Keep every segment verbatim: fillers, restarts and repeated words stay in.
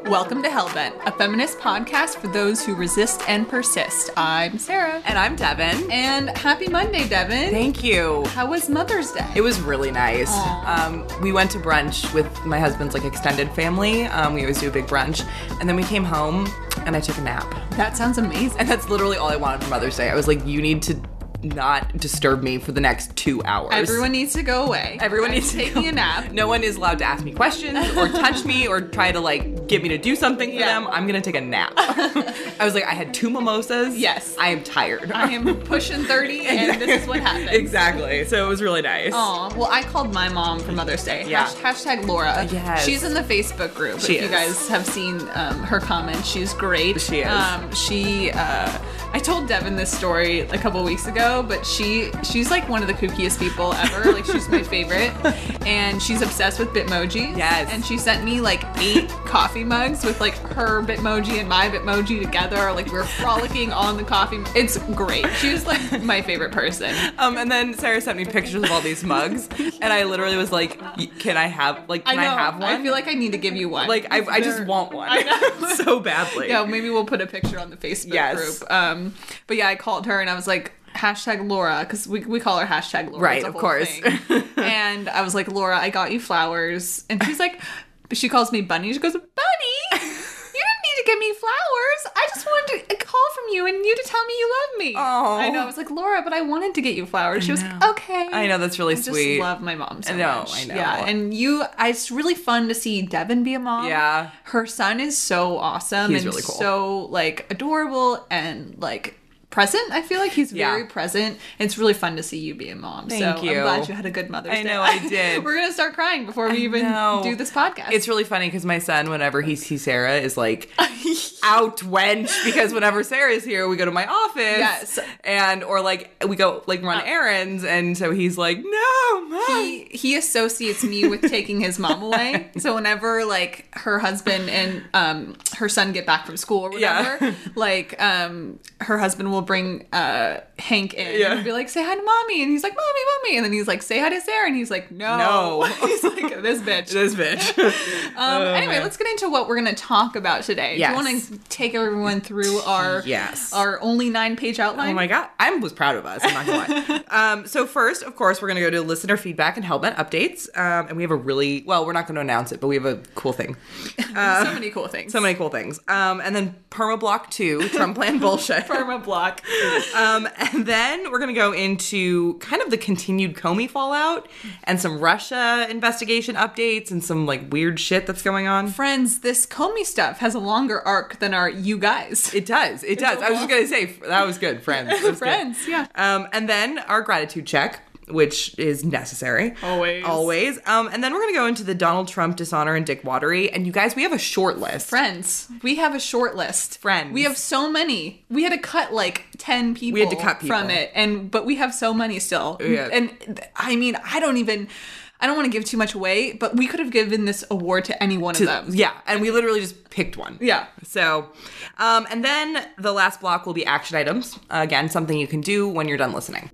Welcome to Hellbent, a feminist podcast for those who resist and persist. I'm Sarah. And I'm Devin. And happy Monday, Devin. Thank you. How was Mother's Day? It was really nice. Um, we went to brunch with my husband's like extended family. Um, we always do a big brunch. And then we came home and I took a nap. That sounds amazing. And that's literally all I wanted for Mother's Day. I was like, you need to not disturb me for the next two hours. Everyone needs to go away. Everyone I'm needs to taking go. a nap. No one is allowed to ask me questions or touch me or try to like get me to do something for Yeah. them. I'm gonna take a nap. I was like, I had two mimosas. Yes. I am tired. I am pushing thirty and this is what happens. Exactly. So it was really nice. Aw, well, I called my mom for Mother's Day. Yeah. Hash- hashtag Laura. Yes. She's in the Facebook group. She if you is. guys have seen um, her comments, she's great. She is. Um, she, uh, I told Devin this story a couple weeks ago, but she, she's like one of the kookiest people ever. Like, she's my favorite. And she's obsessed with Bitmojis. Yes. And she sent me like eight coffee mugs with like her Bitmoji and my Bitmoji together. Like, we're frolicking on the coffee. It's great. She's like my favorite person. Um, and then Sarah sent me pictures of all these mugs, and I literally was like, y- "Can I have like? Can I, know. have one? I feel like I need to give you one. like I, I just They're- want one. I know. so badly. Yeah, maybe we'll put a picture on the Facebook Yes. group. Um, but yeah, I called her and I was like, hashtag Laura, because we, we call her hashtag Laura. Right, It's a of whole course. thing. And I was like, Laura, I got you flowers. And she's like, she calls me Bunny. She goes, Bunny, you didn't need to give me flowers. I just wanted a call from you and you to tell me you love me. Aw. I know. I was like, Laura, but I wanted to get you flowers. She was like, know. okay. I know, that's really I just sweet. love my mom so I know, much. I know. Yeah, and you, I- it's really fun to see Devin be a mom. Yeah. Her son is so awesome He's and really cool. so like adorable and like present. I feel like he's very Yeah. present. It's really fun to see you be a mom. Thank so you. I'm glad you had a good Mother's I Day. know, I did. We're gonna start crying before we even know. do this podcast. It's really funny because my son, whenever he sees Sarah, is like, out wench, because whenever Sarah's here, we go to my office. Yes. And, or like, we go like run errands, and so he's like, no, mom. he he associates me with taking his mom away. So whenever like her husband and um her son get back from school or whatever, Yeah. like um her husband will bring uh Hank in Yeah. and be like, say hi to mommy, and he's like, mommy, mommy, and then he's like, say hi to Sarah, and he's like, no, No. he's like, this bitch. This bitch. Um, Oh, anyway, man. let's get into what we're going to talk about today. Yes. Do you want to take everyone through our Yes. our only nine page outline? Oh my god, I was proud of us. I'm not gonna lie. um, so first, of course, we're gonna go to listener feedback and Hellbent updates, um, and we have a really well, we're not going to announce it, but we have a cool thing. so many cool things. So many cool things. Um, and then Permablock two, Trump plan bullshit. Perma block. Um, and then we're gonna go into kind of the continued Comey fallout and some Russia investigation updates and some like weird shit that's going on. Friends, this Comey stuff has a longer arc than our you guys. It does. It does. I was just gonna say that was good, friends. That was good. Friends, yeah. Um, and then our gratitude check, which is necessary. Always. Always. Um, and then we're going to go into the Donald Trump dishonor and Dick Watery. And you guys, we have a short list. Friends, we have a short list. Friends. We have so many. We had to cut like ten people We had to cut people. from it. And but we have so many still. Yeah. And I mean, I don't even I don't want to give too much away, but we could have given this award to any one To- of them. Yeah. And we literally just picked one. Yeah. So, um, and then the last block will be action items. Uh, again, something you can do when you're done listening.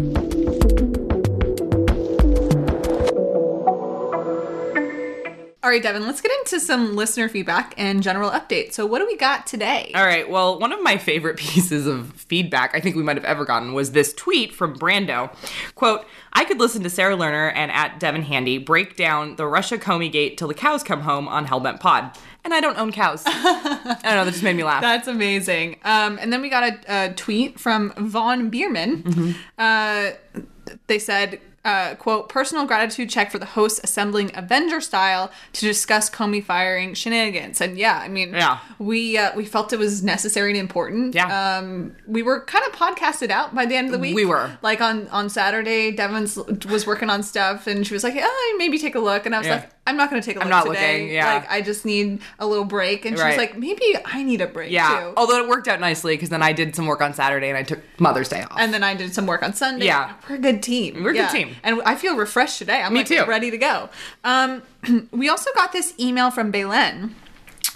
All right, Devin, let's get into some listener feedback and general updates. So what do we got today? All right. Well, one of my favorite pieces of feedback I think we might have ever gotten was this tweet from Brando. Quote, I could listen to Sarah Lerner and at Devin Handy break down the Russia Comey gate till the cows come home on Hellbent Pod. And I don't own cows. I don't know. That just made me laugh. That's amazing. Um, and then we got a, a tweet from Vaughn Bierman. Mm-hmm. Uh, they said, uh, quote, personal gratitude check for the hosts assembling Avenger style to discuss Comey firing shenanigans. And yeah, I mean, Yeah. we uh, we felt it was necessary and important. Yeah. Um, we were kind of podcasted out by the end of the week. We were. Like on, on Saturday, Devin was working on stuff and she was like, oh, maybe take a look. And I was Yeah. like, I'm not going to take a look I'm not today. looking, yeah. Like, I just need a little break. And she was Right. like, maybe I need a break Yeah. too. Although it worked out nicely because then I did some work on Saturday and I took Mother's Day off. And then I did some work on Sunday. Yeah. We're a good team. We're a good Yeah. team. And I feel refreshed today. I'm Me like too. ready to go. Um, we also got this email from Belen.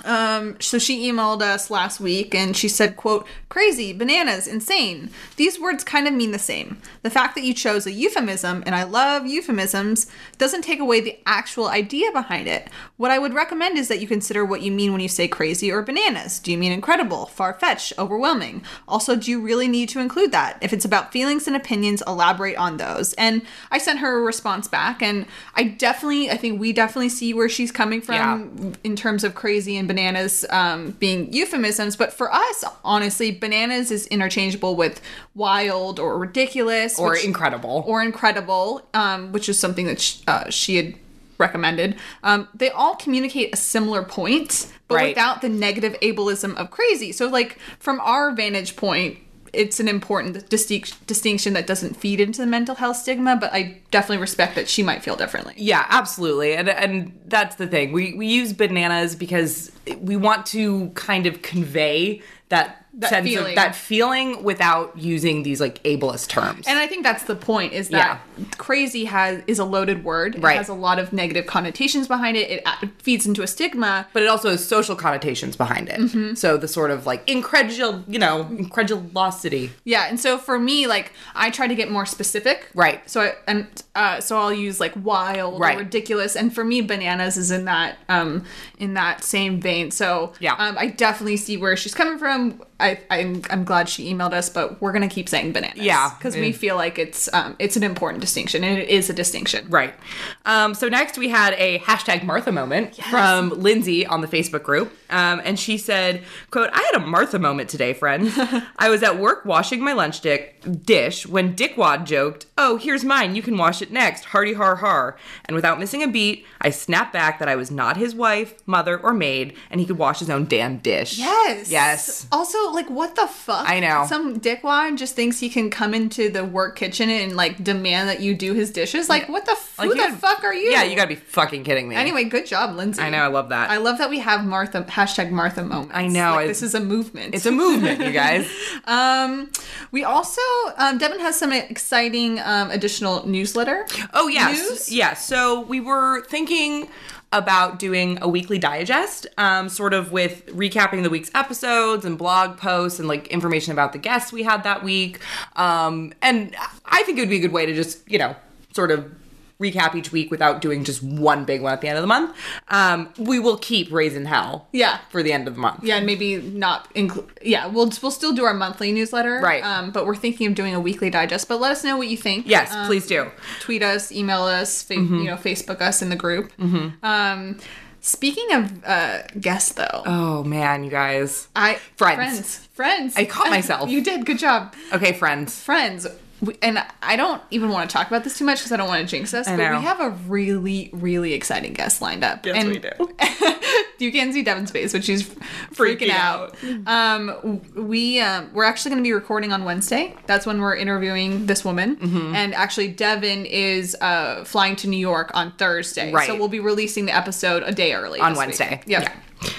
Um, so she emailed us last week and she said, quote, crazy, bananas, insane. These words kind of mean the same. The fact that you chose a euphemism, and I love euphemisms, doesn't take away the actual idea behind it. What I would recommend is that you consider what you mean when you say crazy or bananas. Do you mean incredible, far-fetched, overwhelming? Also, do you really need to include that? If it's about feelings and opinions, elaborate on those. And I sent her a response back, and I definitely, I think we definitely see where she's coming from yeah. in terms of crazy and bananas um, being euphemisms. But for us, honestly, bananas is interchangeable with wild or ridiculous. Or which, incredible. Or incredible, um, which is something that sh- uh, she had recommended. Um, they all communicate a similar point, but right. without the negative ableism of crazy. So, like, from our vantage point, it's an important distinct, distinction that doesn't feed into the mental health stigma, but I definitely respect that she might feel differently. Yeah, absolutely. And and that's the thing. We we use bananas because we want to kind of convey that That sense feeling. of that feeling without using these like ableist terms. And I think that's the point, is that yeah. crazy has is a loaded word. Right. It has a lot of negative connotations behind it. It a- feeds into a stigma. But it also has social connotations behind it. Mm-hmm. So the sort of like incredul, you know, incredulosity. Yeah, and so for me, like, I try to get more specific. Right. So I, and uh, so I'll use like wild right. or ridiculous, and for me, bananas is in that um in that same vein. So yeah, um, I definitely see where she's coming from. I, I'm I'm glad she emailed us, but we're gonna keep saying bananas. Yeah, because we feel like it's um it's an important distinction, and it is a distinction. Right. Um, so next we had a hashtag Martha moment yes. from Lindsay on the Facebook group, um, and she said, "quote I had a Martha moment today, friends. I was at work washing my lunch dick, dish when Dickwad joked, 'Oh, here's mine. You can wash it next. Hardy har har.' And without missing a beat, I snapped back that I was not his wife, mother, or maid, and he could wash his own damn dish." Yes. Yes. Also, like, what the fuck? I know. Some dickwad just thinks he can come into the work kitchen and, like, demand that you do his dishes. Like, what the f- like who you, the fuck are you? Yeah, you gotta be fucking kidding me. Anyway, good job, Lindsay. I know, I love that. I love that we have Martha, hashtag Martha moments. I know. Like, this is a movement. It's a movement, you guys. um, we also, um, Devin has some exciting um, additional newsletter. Oh, yes. News. Yeah, so we were thinking about doing a weekly digest, um, sort of with recapping the week's episodes and blog posts and like information about the guests we had that week. Um, and I think it would be a good way to just, you know, sort of recap each week without doing just one big one at the end of the month. Um, we will keep Raising Hell yeah. for the end of the month. Yeah, and maybe not include... Yeah, we'll we'll still do our monthly newsletter. Right. Um, but we're thinking of doing a weekly digest. But let us know what you think. Yes, um, please do. Tweet us, email us, fa- Mm-hmm. you know, Facebook us in the group. Mm-hmm. Um, speaking of uh, guests, though. Oh, man, you guys. I Friends. Friends. Friends. I caught myself. You did. Good job. Okay, Friends. Friends. We, and I don't even want to talk about this too much because I don't want to jinx us, I but know. we have a really, really exciting guest lined up. Yes, and we do. You can see Devin's face, but she's freaking, Freaking out. Um, we um, we're actually going to be recording on Wednesday. That's when we're interviewing this woman. Mm-hmm. And actually, Devin is uh, flying to New York on Thursday, Right. so we'll be releasing the episode a day early On this Wednesday. Week. Yep. Yeah.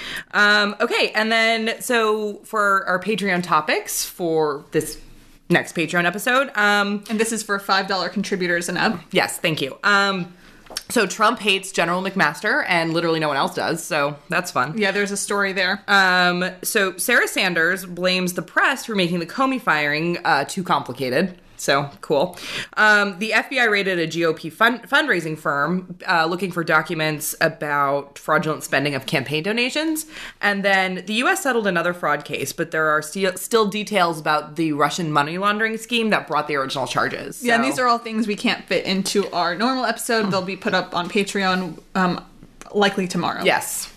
Um, okay, and then so for our Patreon topics for this next Patreon episode, um, And this is for five dollar contributors and up. yes, thank you. Um, so Trump hates General McMaster, and literally no one else does, so that's fun. Yeah, there's a story there. Um, so Sarah Sanders blames the press for making the Comey firing uh, too complicated. So cool. Um, the F B I raided a G O P fund- fundraising firm uh, looking for documents about fraudulent spending of campaign donations. And then the U S settled another fraud case, but there are st- still details about the Russian money laundering scheme that brought the original charges. Yeah, and So- these are all things we can't fit into our normal episode. They'll be put up on Patreon um, likely tomorrow. Yes.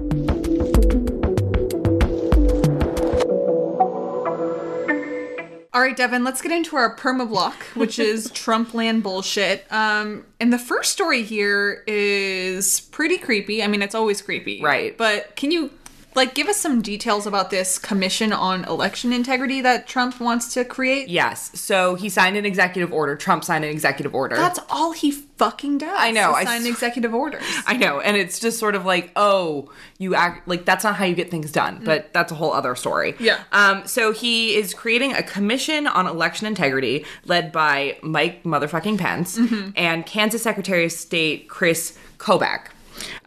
All right, Devin, let's get into our perma block, which is Trumpland bullshit. Um, and the first story here is pretty creepy. I mean, it's always creepy. Right. But can you, like, give us some details about this commission on election integrity that Trump wants to create? Yes. So he signed an executive order. Trump signed an executive order. That's all he fucking does. I know, is I sign s- executive orders. I know, and it's just sort of like, oh, you act like that's not how you get things done, but that's a whole other story. Yeah. Um. So he is creating a commission on election integrity led by Mike motherfucking Pence and Kansas Secretary of State Chris Kobach.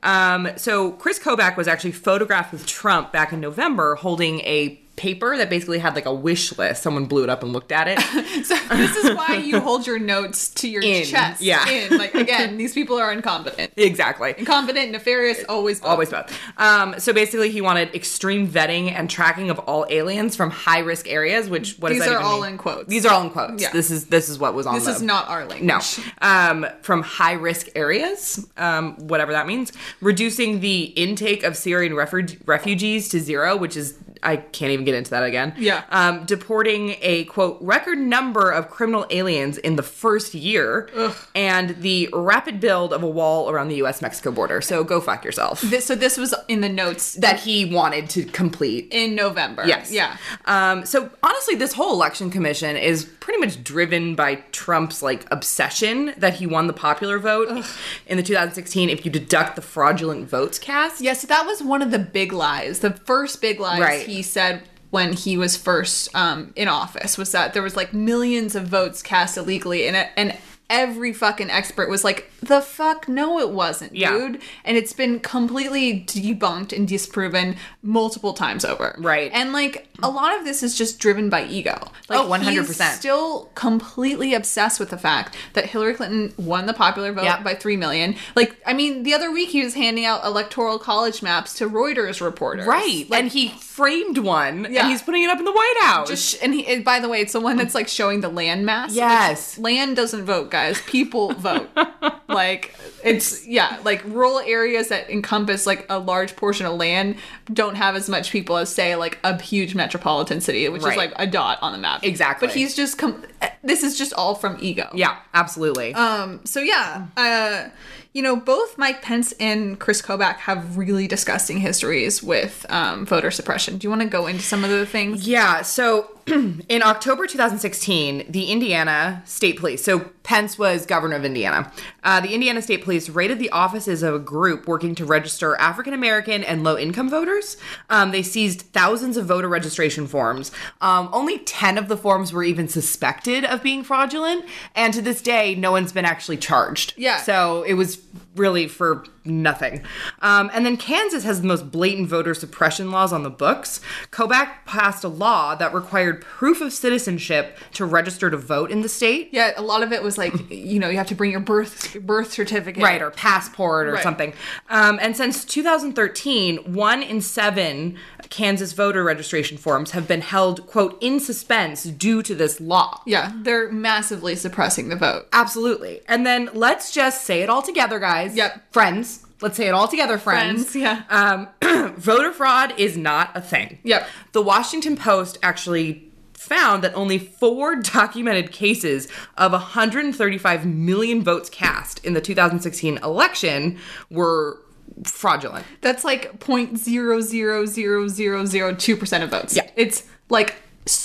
Um, so Chris Kobach was actually photographed with Trump back in November holding a paper that basically had like a wish list. Someone blew it up and looked at it. So this is why you hold your notes to your In, chest. yeah. In. Like, again, these people are incompetent. Exactly. Incompetent, nefarious, always both. Always both. Um, so basically, he wanted extreme vetting and tracking of all aliens from high risk areas. Which what does These that are even all mean? in quotes. These are all in quotes. Yeah. This is this is what was on. This the, is not our language. No. Um, from high risk areas, um, whatever that means, reducing the intake of Syrian refu- refugees to zero, which is. I can't even get into that again. Yeah. Um, deporting a, quote, record number of criminal aliens in the first year. Ugh. And the rapid build of a wall around the U S Mexico border. So go fuck yourself. This, so this was in the notes That he wanted to complete. in November. Yes. Yeah. Um, so honestly, this whole election commission is pretty much driven by Trump's like obsession that he won the popular vote Ugh. in the two thousand sixteen if you deduct the fraudulent votes cast. Yeah, so that was one of the big lies. The first big lies Right. he said when he was first um, in office was that there was like millions of votes cast illegally, and and every fucking expert was like, the fuck no it wasn't, Yeah. dude. And it's been completely debunked and disproven multiple times over. Right. And like a lot of this is just driven by ego. Like, Oh, one hundred percent. he's still completely obsessed with the fact that Hillary Clinton won the popular vote Yep. by three million. Like, I mean, the other week he was handing out electoral college maps to Reuters reporters. Right. Like, and he framed one Yeah. and he's putting it up in the White House. just, and he, and by the way, it's the one that's like showing the land mass. Yes. Which land doesn't vote, guys. People vote. Like, it's, yeah, like rural areas that encompass like a large portion of land don't have as much people as, say, like a huge metropolitan city, which Right. is like a dot on the map. Exactly. But he's just, com- this is just all from ego. Yeah, absolutely. Um, so yeah, uh, you know, both Mike Pence and Chris Kobach have really disgusting histories with um, voter suppression. Do you want to go into some of the things? Yeah, so in October two thousand sixteen, the Indiana State Police, so Pence was governor of Indiana, uh, the Indiana State Police raided the offices of a group working to register African American and low-income voters. Um, they seized thousands of voter registration forms. Um, only ten of the forms were even suspected of being fraudulent, and to this day, no one's been actually charged. Yeah. So it was really for nothing. Um, and then Kansas has the most blatant voter suppression laws on the books. Kobach passed a law that required proof of citizenship to register to vote in the state. Yeah, a lot of it was like, you know, you have to bring your birth birth certificate. Right, or passport or Right. something. Um, and since two thousand thirteen, one in seven Kansas voter registration forms have been held, quote, in suspense due to this law. Yeah, they're massively suppressing the vote. Absolutely. And then let's just say it all together, guys. Yep. Friends. Let's say it all together, friends. Friends, yeah. Um, voter fraud is not a thing. Yep. The Washington Post actually found that only four documented cases of one hundred thirty-five million votes cast in the two thousand sixteen election were fraudulent. That's like point zero zero zero zero zero two percent of votes. Yeah. It's like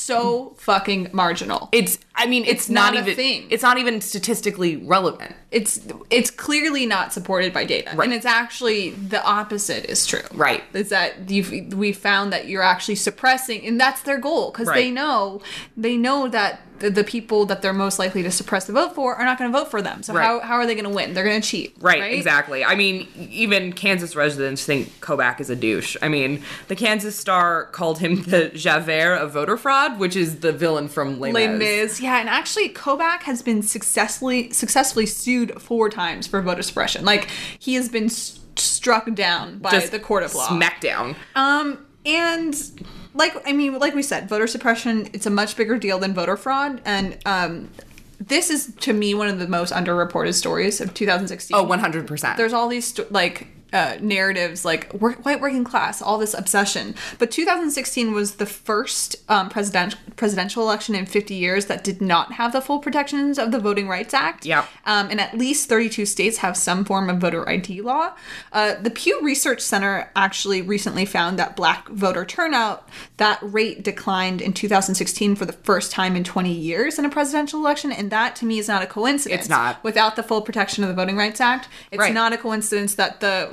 so fucking marginal. It's, I mean, it's, It's not, not a even, thing. it's not even statistically relevant. It's it's clearly not supported by data, Right. and it's actually the opposite is true. Right. Is that you've we found that you're actually suppressing, and that's their goal because they Right. know they know that the, the people that they're most likely to suppress the vote for are not going to vote for them. So Right. how how are they going to win? They're going to cheat. Right, exactly. I mean, even Kansas residents think Kobach is a douche. I mean, the Kansas Star called him the Javert of voter fraud, which is the villain from Les Les Mis. Mis. Yeah, and actually Kobach has been successfully successfully sued four times for voter suppression. Like he has been s- struck down by Just the court of law. Smackdown. Um, and like I mean, like we said, voter suppression, it's a much bigger deal than voter fraud, and um, this is to me one of the most underreported stories of two thousand sixteen. Oh, one hundred percent. There's all these sto- like uh, narratives like work, white working class, all this obsession. But two thousand sixteen was the first um, president presidential election in fifty years that did not have the full protections of the Voting Rights Act. Yep. Um, and at least thirty-two states have some form of voter I D law. Uh, the Pew Research Center actually recently found that black voter turnout, that rate declined in two thousand sixteen for the first time in twenty years in a presidential election. And that to me is not a coincidence. It's not. Without the full protection of the Voting Rights Act, it's Right. not a coincidence that the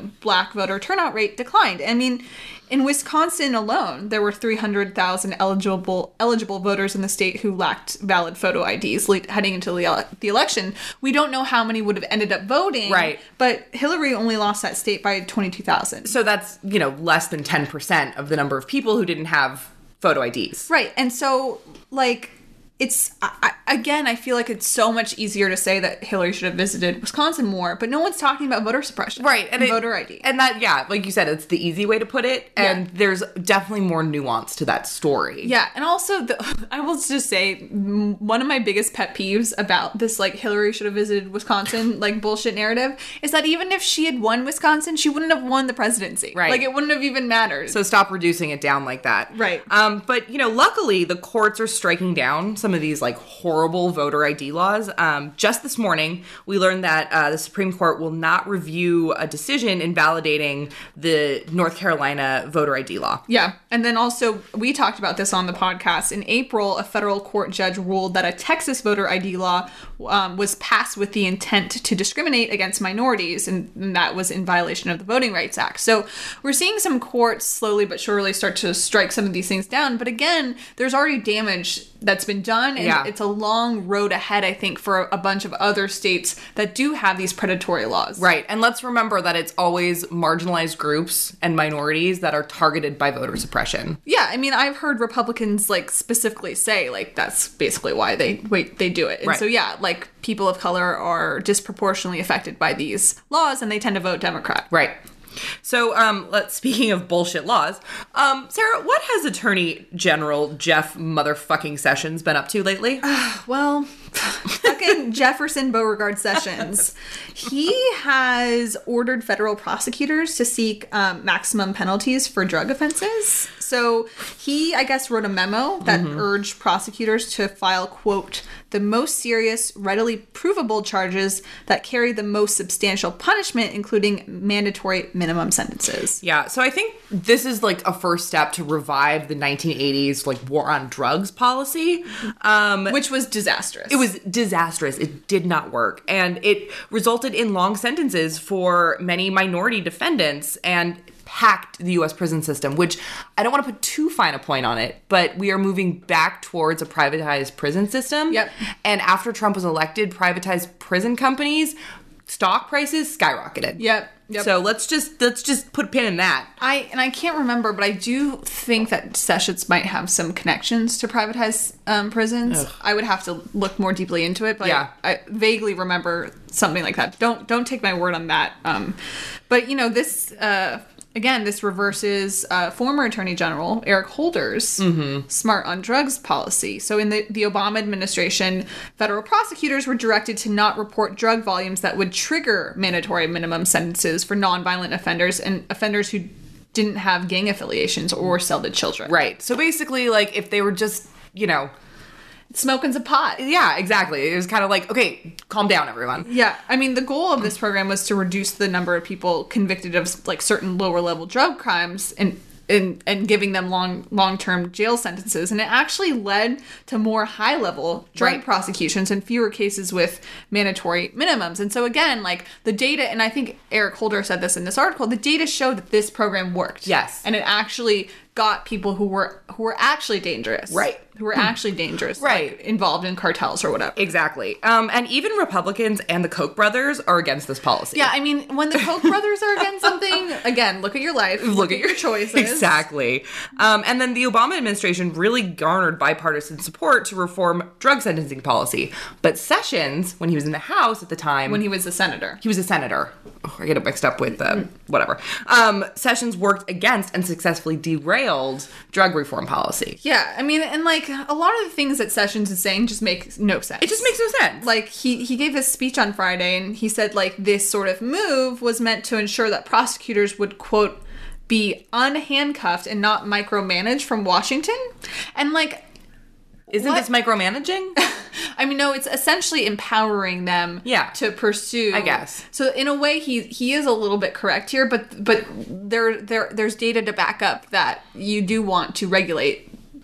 black voter turnout rate declined. I mean, in Wisconsin alone, there were three hundred thousand eligible eligible voters in the state who lacked valid photo I Ds le- heading into the, ele- the election. We don't know how many would have ended up voting. Right. But Hillary only lost that state by twenty-two thousand. So that's, you know, less than ten percent of the number of people who didn't have photo I Ds. Right. And so, like, it's, I, I, again, I feel like it's so much easier to say that Hillary should have visited Wisconsin more, but no one's talking about voter suppression. Right. And, and it, voter I D. And that, yeah, like you said, it's the easy way to put it. And Yeah. there's definitely more nuance to that story. Yeah, and also, the, I will just say, m- one of my biggest pet peeves about this, like, Hillary should have visited Wisconsin, like, bullshit narrative, is that even if she had won Wisconsin, she wouldn't have won the presidency. Right. Like, it wouldn't have even mattered. So stop reducing it down like that. Right. Um, but, you know, luckily, the courts are striking down some of these, like, horrible voter I D laws. Um, just this morning, we learned that uh, the Supreme Court will not review a decision invalidating the North Carolina voter I D law. Yeah, and then also, we talked about this on the podcast. In April, a federal court judge ruled that a Texas voter I D law um, was passed with the intent to discriminate against minorities, and, and that was in violation of the Voting Rights Act. So we're seeing some courts slowly but surely start to strike some of these things down. But again, there's already damage that's been done, and Yeah. it's a long road ahead, I think, for a bunch of other states that do have these predatory laws. Right. And let's remember that it's always marginalized groups and minorities that are targeted by voter suppression. Yeah, I mean, I've heard Republicans, like, specifically say, like, that's basically why they wait they do it. And Right. so, yeah, like, people of color are disproportionately affected by these laws, and they tend to vote Democrat. Right. So, um, let's, speaking of bullshit laws, um, Sarah, what has Attorney General Jeff motherfucking Sessions been up to lately? Well, fucking Jefferson Beauregard Sessions. He has ordered federal prosecutors to seek um, maximum penalties for drug offenses. So he, I guess, wrote a memo that Mm-hmm. urged prosecutors to file, quote, the most serious, readily provable charges that carry the most substantial punishment, including mandatory minimum sentences. Yeah, so I think this is like a first step to revive the nineteen eighties like war on drugs policy. Um, Which was disastrous. It was disastrous. It did not work. And it resulted in long sentences for many minority defendants and packed the U S prison system, which I don't want to put too fine a point on it, but we are moving back towards a privatized prison system. Yep. And after Trump was elected, privatized prison companies, stock prices skyrocketed. Yep. Yep. So let's just let's just put a pin in that. I and I can't remember, but I do think that Sessions might have some connections to privatized um, prisons. Ugh. I would have to look more deeply into it, but Yeah. I, I vaguely remember something like that. Don't don't take my word on that. Um, but you know this. Uh, Again, this reverses uh, former Attorney General Eric Holder's smart on drugs policy. So in the, the Obama administration, federal prosecutors were directed to not report drug volumes that would trigger mandatory minimum sentences for nonviolent offenders and offenders who didn't have gang affiliations or sell to children. Right. So basically, like, if they were just, you know, Smoking's a pot. yeah, exactly. It was kind of like, okay, calm down, everyone. Yeah, I mean, the goal of this program was to reduce the number of people convicted of like certain lower level drug crimes and and, and giving them long long term jail sentences, and it actually led to more high level drug Right. prosecutions and fewer cases with mandatory minimums. And so again, like the data, and I think Eric Holder said this in this article, the data showed that this program worked. Yes. and it actually got people who were who were actually dangerous, Right. Who were actually dangerous, Right. like, involved in cartels or whatever. Exactly. Um, and even Republicans and the Koch brothers are against this policy. Yeah, I mean, when the Koch brothers are against something, again, look at your life. Look, at your choices. Exactly. Um, and then the Obama administration really garnered bipartisan support to reform drug sentencing policy. But Sessions, when he was in the House at the time, When he was a senator. he was a senator. Oh, I get it mixed up with uh, whatever. Um, Sessions worked against and successfully derailed drug reform policy. Yeah, I mean, and like a lot of the things that Sessions is saying just make no sense. It just makes no sense. Like he he gave his speech on Friday, and he said like this sort of move was meant to ensure that prosecutors would, quote, be unhandcuffed and not micromanaged from Washington. And like, Isn't what? this micromanaging? I mean, no, it's essentially empowering them Yeah. to pursue. I guess. So in a way, he he is a little bit correct here, but but there there there's data to back up that you do want to regulate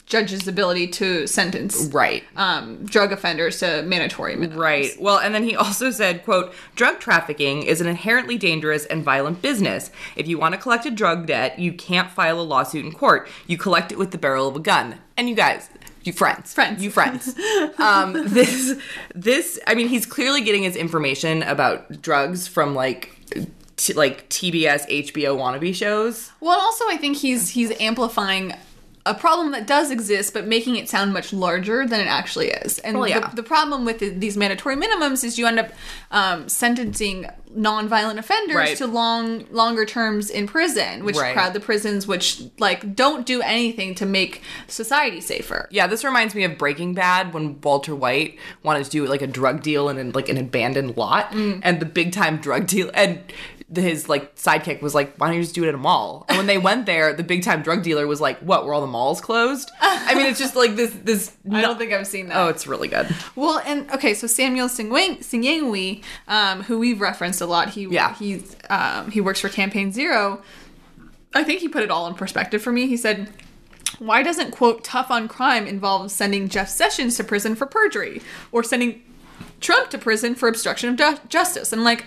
judges' ability to sentence Right. um, drug offenders to mandatory minimums. Right. Well, and then he also said, quote, drug trafficking is an inherently dangerous and violent business. If you want to collect a drug debt, you can't file a lawsuit in court. You collect it with the barrel of a gun. And you guys, you friends. Friends. You friends. um, this, this, I mean, he's clearly getting his information about drugs from, like, t- like T B S, H B O wannabe shows. Well, also I think he's he's amplifying a problem that does exist, but making it sound much larger than it actually is. And Well, yeah. the, the problem with the, these mandatory minimums is you end up um, sentencing non-violent offenders Right. to long, longer terms in prison, which Right. crowd the prisons, which like don't do anything to make society safer. Yeah, this reminds me of Breaking Bad when Walter White wanted to do like a drug deal in like an abandoned lot, Mm. and the big time drug deal and his like sidekick was like, "Why don't you just do it at a mall?" And when they went there, the big time drug dealer was like, "What? Were all the malls closed?" I mean, it's just like this. This. I don't think I've seen that. Oh, it's really good. Well, and okay, so Samuel Singyangwi, um, who we've referenced a lot, he Yeah. he's um, he works for Campaign Zero. I think he put it all in perspective for me. He said, "Why doesn't quote tough on crime involve sending Jeff Sessions to prison for perjury or sending Trump to prison for obstruction of ju- justice?" And like,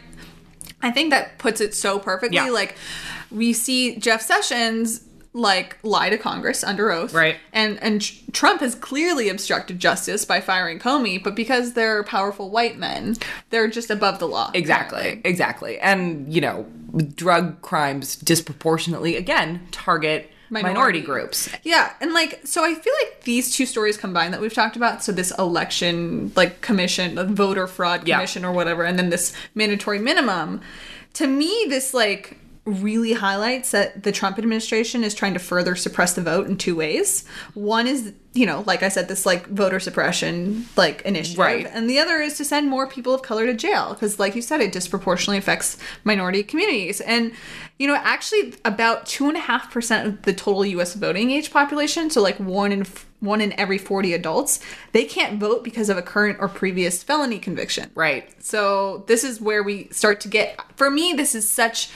I think that puts it so perfectly. Yeah. Like, we see Jeff Sessions like lie to Congress under oath, Right. And and Tr- Trump has clearly obstructed justice by firing Comey, but because they're powerful white men, they're just above the law. Exactly. apparently. Exactly. And you know, drug crimes disproportionately again target minority, Minority. groups. Yeah, and like, so I feel like these two stories combined that we've talked about, so this election, like, commission, the voter fraud Yeah. commission or whatever, and then this mandatory minimum, to me, this, like, really highlights that the Trump administration is trying to further suppress the vote in two ways. One is, you know, like I said, this, like, voter suppression, like, initiative. Right. And the other is to send more people of color to jail, because, like you said, it disproportionately affects minority communities. And, you know, actually about two and a half percent of the total U S voting age population, so like one in f- one in every forty adults, they can't vote because of a current or previous felony conviction. Right. So this is where we start to get, for me, this is such,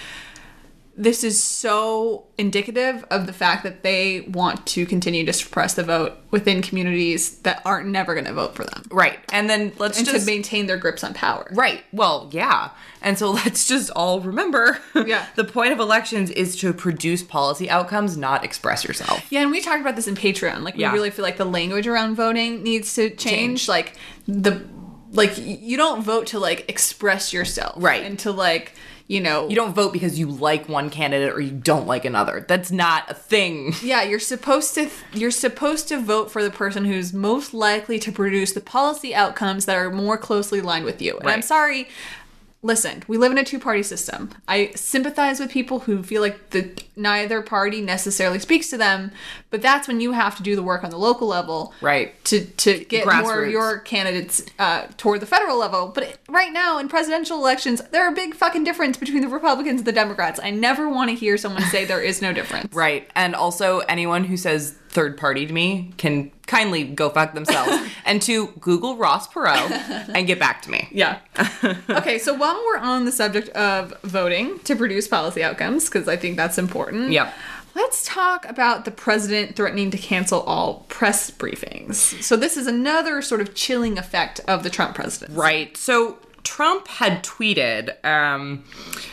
this is so indicative of the fact that they want to continue to suppress the vote within communities that aren't never going to vote for them. Right. And then let's And just to maintain their grips on power. Right. Well, yeah. And so let's just all remember Yeah. the point of elections is to produce policy outcomes, not express yourself. Yeah, and we talked about this in Patreon. Like, we Yeah. really feel like the language around voting needs to change. Change. Like, the, like, y- you don't vote to, like, express yourself. Right. And to, like, you know. You don't vote because you like one candidate or you don't like another. That's not a thing. Yeah, you're supposed to you're supposed to vote for the person who's most likely to produce the policy outcomes that are more closely aligned with you. And I'm Right. sorry, listen, we live in a two-party system. I sympathize with people who feel like the neither party necessarily speaks to them, but that's when you have to do the work on the local level. Right. To to get more Grassroots. of your candidates uh, toward the federal level. But it, right now in presidential elections, there are a big fucking difference between the Republicans and the Democrats. I never want to hear someone say there is no difference. Right. And also, anyone who says third party to me can kindly go fuck themselves and to Google Ross Perot and get back to me. Yeah. Okay, so while we're on the subject of voting to produce policy outcomes, because I think that's important. Yep. Let's talk about the president threatening to cancel all press briefings. So this is another sort of chilling effect of the Trump presidency. Right. So Trump had tweeted, um,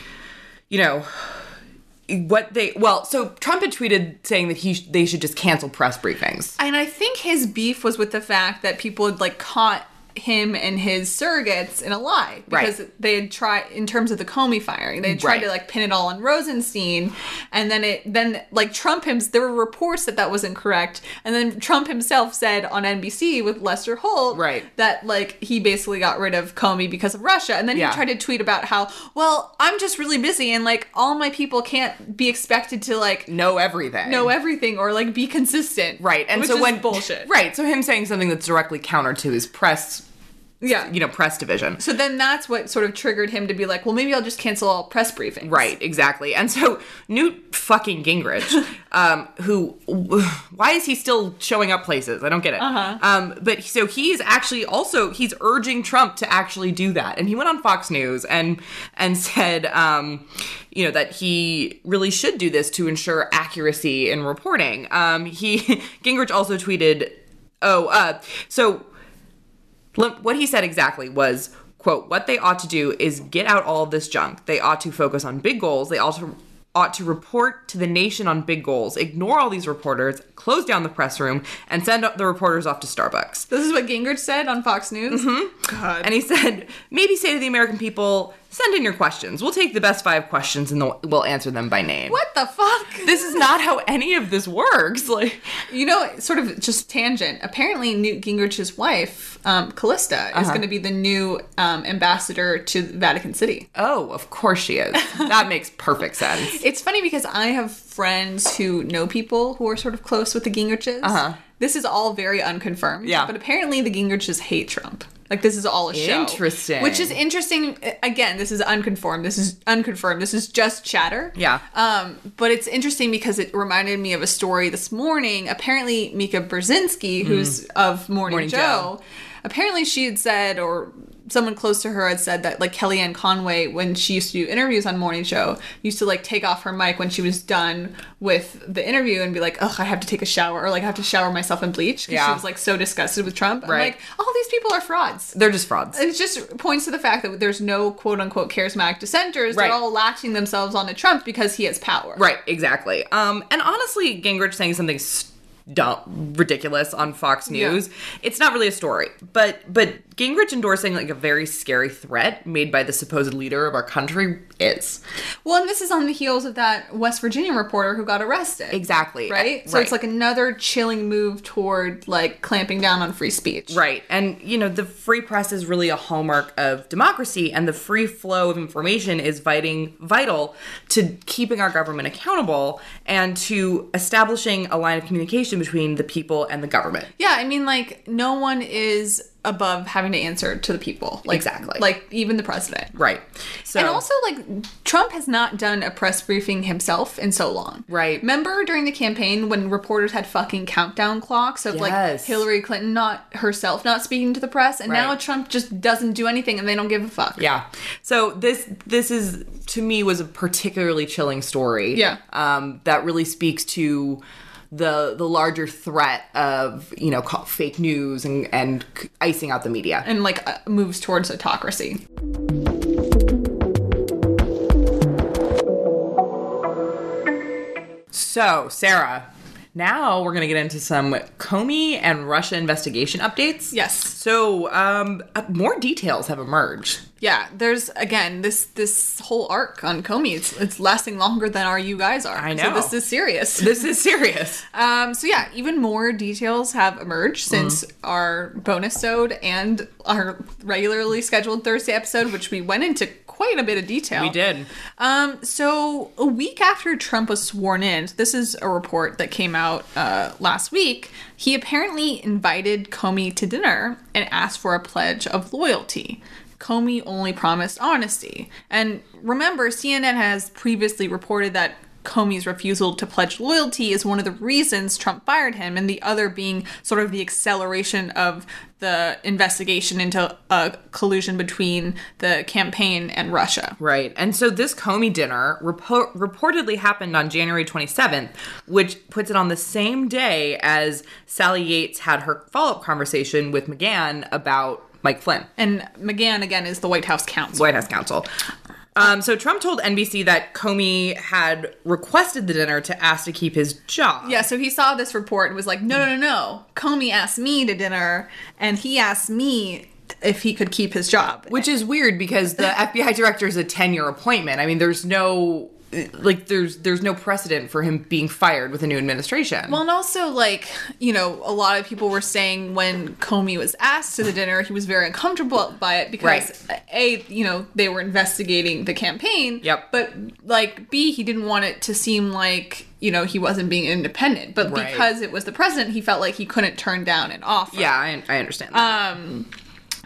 you know, what they well so Trump had tweeted saying that he sh- they should just cancel press briefings. And I think his beef was with the fact that people had like caught him and his surrogates in a lie, because Right. they had tried, in terms of the Comey firing, they had tried Right. to like pin it all on Rosenstein, and then it then like Trump him there were reports that that wasn't correct, and then Trump himself said on N B C with Lester Holt Right. that like he basically got rid of Comey because of Russia, and then Yeah. he tried to tweet about how, well, I'm just really busy and like all my people can't be expected to like Know everything. know everything or like be consistent, Right. And which so is when bullshit. Right. So him saying something that's directly counter to his press Yeah. you know, press division. So then that's what sort of triggered him to be like, well, maybe I'll just cancel all press briefings. Right, exactly. And so Newt fucking Gingrich, um, who, why is he still showing up places? I don't get it. Uh-huh. Um, but so he's actually also, he's urging Trump to actually do that. And he went on Fox News and, and said, um, you know, that he really should do this to ensure accuracy in reporting. Um, he, Gingrich also tweeted, oh, uh, so what he said exactly was, quote, what they ought to do is get out all of this junk. They ought to focus on big goals. They ought to, ought to report to the nation on big goals, ignore all these reporters, close down the press room, and send the reporters off to Starbucks. This is what Gingrich said on Fox News? Mm-hmm. God. And he said, maybe say to the American people, send in your questions. We'll take the best five questions and we'll answer them by name. What the fuck? This is not how any of this works. Like, you know, sort of just tangent. Apparently, Newt Gingrich's wife, um, Callista, uh-huh. is going to be the new um, ambassador to Vatican City. Oh, of course she is. That makes perfect sense. It's funny because I have friends who know people who are sort of close with the Gingriches. Uh-huh. This is all very unconfirmed. Yeah. But apparently the Gingriches hate Trump. Like, this is all a show. Interesting. Which is interesting. Again, this is unconfirmed. This is unconfirmed. This is just chatter. Yeah. Um, but it's interesting because it reminded me of a story this morning. Apparently, Mika Brzezinski, who's mm. of Morning, Morning Joe, Joe, apparently she had said, or someone close to her had said that, like, Kellyanne Conway, when she used to do interviews on Morning Show, used to, like, take off her mic when she was done with the interview and be like, ugh, I have to take a shower, or, like, I have to shower myself in bleach, because yeah. she was, like, so disgusted with Trump. Right. I'm like, all these people are frauds. They're just frauds. And it just points to the fact that there's no quote-unquote charismatic dissenters. Right. They're all latching themselves onto Trump because he has power. Right, exactly. Um, and honestly, Gingrich saying something st- dumb, ridiculous on Fox News, yeah. it's not really a story. But but Gingrich endorsing like a very scary threat made by the supposed leader of our country is. Well, and this is on the heels of that West Virginia reporter who got arrested. Exactly. Right? Uh, so right. it's like another chilling move toward like clamping down on free speech. Right. And, you know, the free press is really a hallmark of democracy, and the free flow of information is vital, vital to keeping our government accountable and to establishing a line of communication between the people and the government. Yeah, I mean, like, no one is above having to answer to the people. Like, exactly. Like, even the president. Right. So, and also, like, Trump has not done a press briefing himself in so long. Right. Remember during the campaign when reporters had fucking countdown clocks of, yes. like, Hillary Clinton not herself not speaking to the press, and right. now Trump just doesn't do anything and they don't give a fuck. Yeah. So this, this is, to me, was a particularly chilling story. Yeah. Um, that really speaks to the the larger threat of, you know, fake news and, and icing out the media. And, like, uh, moves towards autocracy. So, Sarah, now we're going to get into some Comey and Russia investigation updates. Yes. So, um, uh, more details have emerged. Yeah, there's, again, this this whole arc on Comey, it's, it's lasting longer than our You Guys are. I know. So this is serious. This is serious. um, so yeah, even more details have emerged since mm. our bonus-sode and our regularly scheduled Thursday episode, which we went into quite a bit of detail. We did. Um, so a week after Trump was sworn in, this is a report that came out uh, last week, he apparently invited Comey to dinner and asked for a pledge of loyalty. Comey only promised honesty. And remember, C N N has previously reported that Comey's refusal to pledge loyalty is one of the reasons Trump fired him, and the other being sort of the acceleration of the investigation into a collusion between the campaign and Russia. Right. And so this Comey dinner repo- reportedly happened on January twenty-seventh, which puts it on the same day as Sally Yates had her follow-up conversation with McGahn about Mike Flynn. And McGahn, again, is the White House counsel. White House counsel. Um, so Trump told N B C that Comey had requested the dinner to ask to keep his job. Yeah, so he saw this report and was like, no, no, no, no. Comey asked me to dinner, and he asked me if he could keep his job. Which is weird because the F B I director is a ten-year appointment. I mean, there's no... Like, there's there's no precedent for him being fired with a new administration. Well, and also, like, you know, a lot of people were saying when Comey was asked to the dinner, he was very uncomfortable by it because, right. A, you know, they were investigating the campaign. Yep. But, like, B, he didn't want it to seem like, you know, he wasn't being independent. But right. because it was the president, he felt like he couldn't turn down an offer. Yeah, I, I understand that. Um...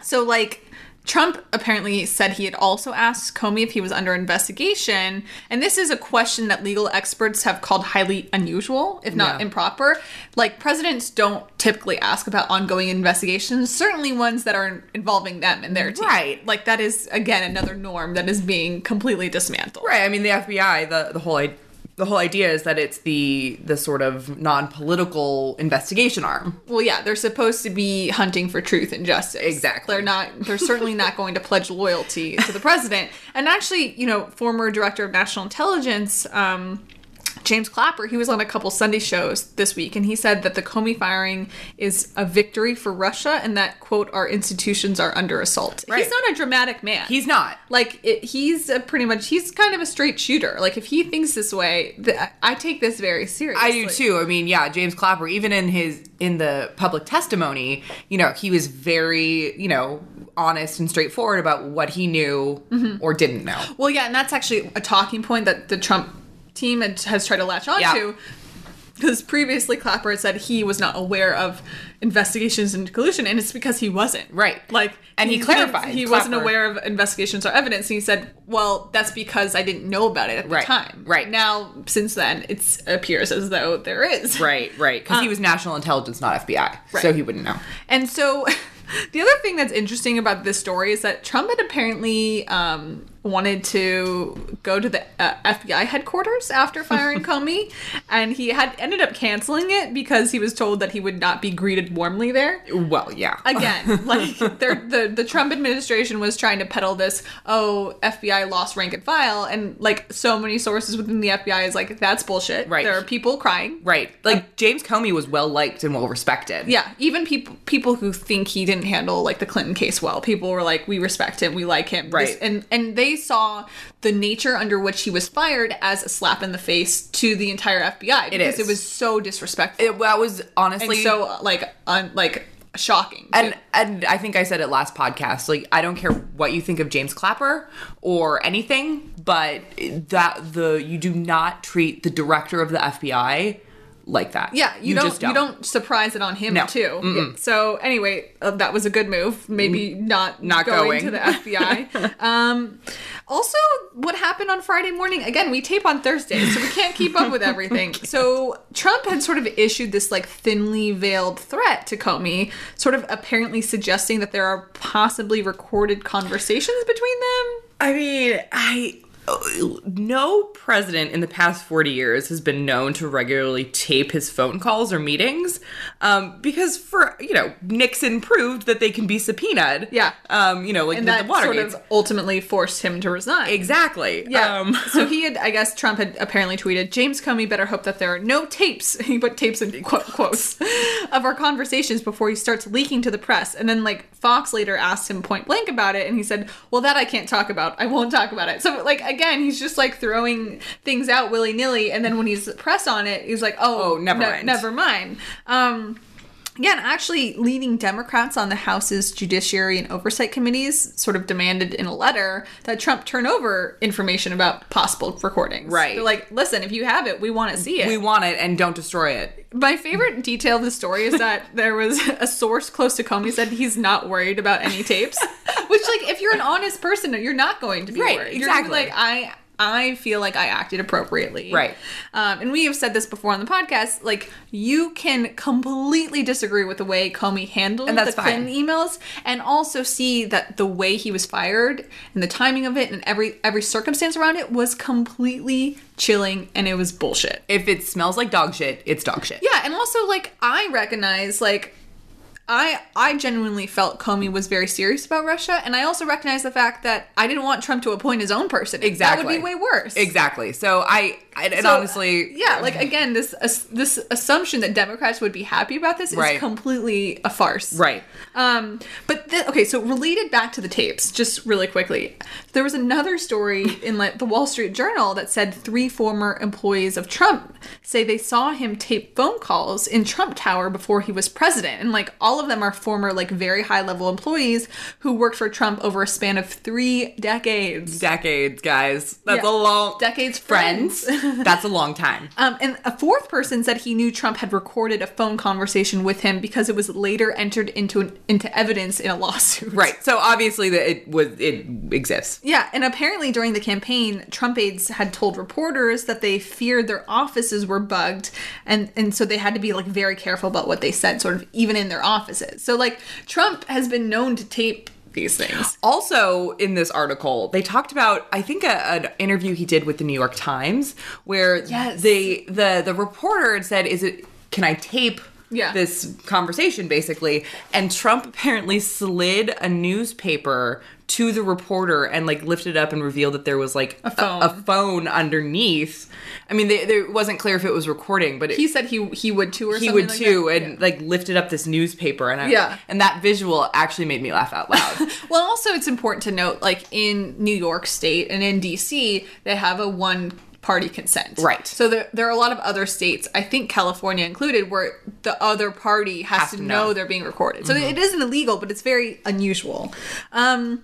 So, like, Trump apparently said he had also asked Comey if he was under investigation. And this is a question that legal experts have called highly unusual, if not Yeah. improper. Like, presidents don't typically ask about ongoing investigations, certainly ones that are involving them and their team. Right. Like, that is, again, another norm that is being completely dismantled. Right. I mean, the F B I, the, the whole idea. The whole idea is that it's the the sort of non-political investigation arm. Well, yeah, they're supposed to be hunting for truth and justice. Exactly. They're not, they're certainly not going to pledge loyalty to the president. And actually, you know, former director of national intelligence, um, James Clapper, he was on a couple Sunday shows this week, and he said that the Comey firing is a victory for Russia and that, quote, our institutions are under assault. Right. He's not a dramatic man. He's not. Like, it, he's a pretty much, he's kind of a straight shooter. Like, if he thinks this way, th- I take this very seriously. I do too. I mean, yeah, James Clapper, even in his, in the public testimony, you know, he was very, you know, honest and straightforward about what he knew mm-hmm. or didn't know. Well, yeah, and that's actually a talking point that the Trump team has tried to latch on yeah. to, because previously Clapper had said he was not aware of investigations into collusion, and it's because he wasn't. Right. Like, and he, he clarified. He Clapper. wasn't aware of investigations or evidence, and he said, well, that's because I didn't know about it at the right. time. Right. Now, since then, it appears as though there is. Right, right. Because um, he was national intelligence, not F B I, right. so he wouldn't know. And so... The other thing that's interesting about this story is that Trump had apparently um, wanted to go to the uh, F B I headquarters after firing Comey, and he had ended up canceling it because he was told that he would not be greeted warmly there. Well, yeah. Again, like the the Trump administration was trying to peddle this, oh, F B I lost rank and file, and like so many sources within the F B I is like, that's bullshit. Right. There are people crying. Right. Like James Comey was well liked and well respected. Yeah. Even people people who think he didn't handle like the Clinton case well, people were like, we respect him, we like him. Right. This, and and they saw the nature under which he was fired as a slap in the face to the entire F B I, because it, is. it was so disrespectful. It that was honestly and so like un, like shocking. And and I think I said it last podcast, like, I don't care what you think of James Clapper or anything, but that the you do not treat the director of the F B I like that. Yeah, you, you don't, just don't. You don't surprise it on him no. too. Yeah. So anyway, uh, that was a good move. Maybe not not going, going to the F B I. um, also, what happened on Friday morning? Again, we tape on Thursdays, so we can't keep up with everything. So Trump had sort of issued this like thinly veiled threat to Comey, sort of apparently suggesting that there are possibly recorded conversations between them. I mean, I. No president in the past forty years has been known to regularly tape his phone calls or meetings, um, because for, you know, Nixon proved that they can be subpoenaed. Yeah. Um, you know, like and the, that the Watergate. sort of ultimately forced him to resign. Exactly. Yeah. Um, so he had, I guess Trump had apparently tweeted, James Comey better hope that there are no tapes, he put tapes in quote, quotes, of our conversations before he starts leaking to the press. And then like Fox later asked him point blank about it, and he said, well, that I can't talk about. I won't talk about it. So like, again, he's just like throwing things out willy-nilly, and then when he's pressed on it, he's like, oh, oh never ne- mind. Never mind. Um, Again, actually, leading Democrats on the House's Judiciary and Oversight Committees sort of demanded in a letter that Trump turn over information about possible recordings. Right. They're like, listen, if you have it, we want to see it. We want it, and don't destroy it. My favorite detail of the story is that there was a source close to Comey said he's not worried about any tapes. Which, like, if you're an honest person, you're not going to be right, worried. Exactly. You're like, I... I feel like I acted appropriately. Right. Um, and we have said this before on the podcast, like, you can completely disagree with the way Comey handled and that's the fine. Clinton emails, and also see that the way he was fired and the timing of it and every every circumstance around it was completely chilling, and it was bullshit. If it smells like dog shit, it's dog shit. Yeah, and also, like, I recognize, like, I I genuinely felt Comey was very serious about Russia, and I also recognize the fact that I didn't want Trump to appoint his own person. Exactly. That would be way worse. Exactly. So I, I and So, honestly... Yeah, like, again, this uh, this assumption that Democrats would be happy about this is Right. completely a farce. Right. Um, but, th- okay, so related back to the tapes, just really quickly, there was another story in like the Wall Street Journal that said three former employees of Trump say they saw him tape phone calls in Trump Tower before he was president. And, like, all of them are former, like, very high-level employees who worked for Trump over a span of three decades. Decades, guys. That's Yeah. a long... Decades Friends. friends. That's a long time. Um, and a fourth person said he knew Trump had recorded a phone conversation with him because it was later entered into an, into evidence in a lawsuit. Right. So obviously that it was it exists. Yeah, and apparently during the campaign, Trump aides had told reporters that they feared their offices were bugged, and and so they had to be like very careful about what they said, sort of even in their offices. So like Trump has been known to tape these things. Also, in this article, they talked about, I think, a, an interview he did with the New York Times, where Yes. they the the reporter had said, "Is it? Can I tape?" Yeah. This conversation, basically. And Trump apparently slid a newspaper to the reporter and like lifted up and revealed that there was like A phone. a, a phone underneath. I mean, they, there wasn't clear if it was recording, but it, He said he he would too, or he something would like too, that. and Yeah. like lifted up this newspaper, and I, Yeah. and that visual actually made me laugh out loud. Well, also it's important to note, like in New York State and in D C, they have a one party consent. Right. So there, there are a lot of other states, I think California included, where the other party has, Has to, to know. know. they're being recorded. So it isn't illegal, but it's very unusual. Um,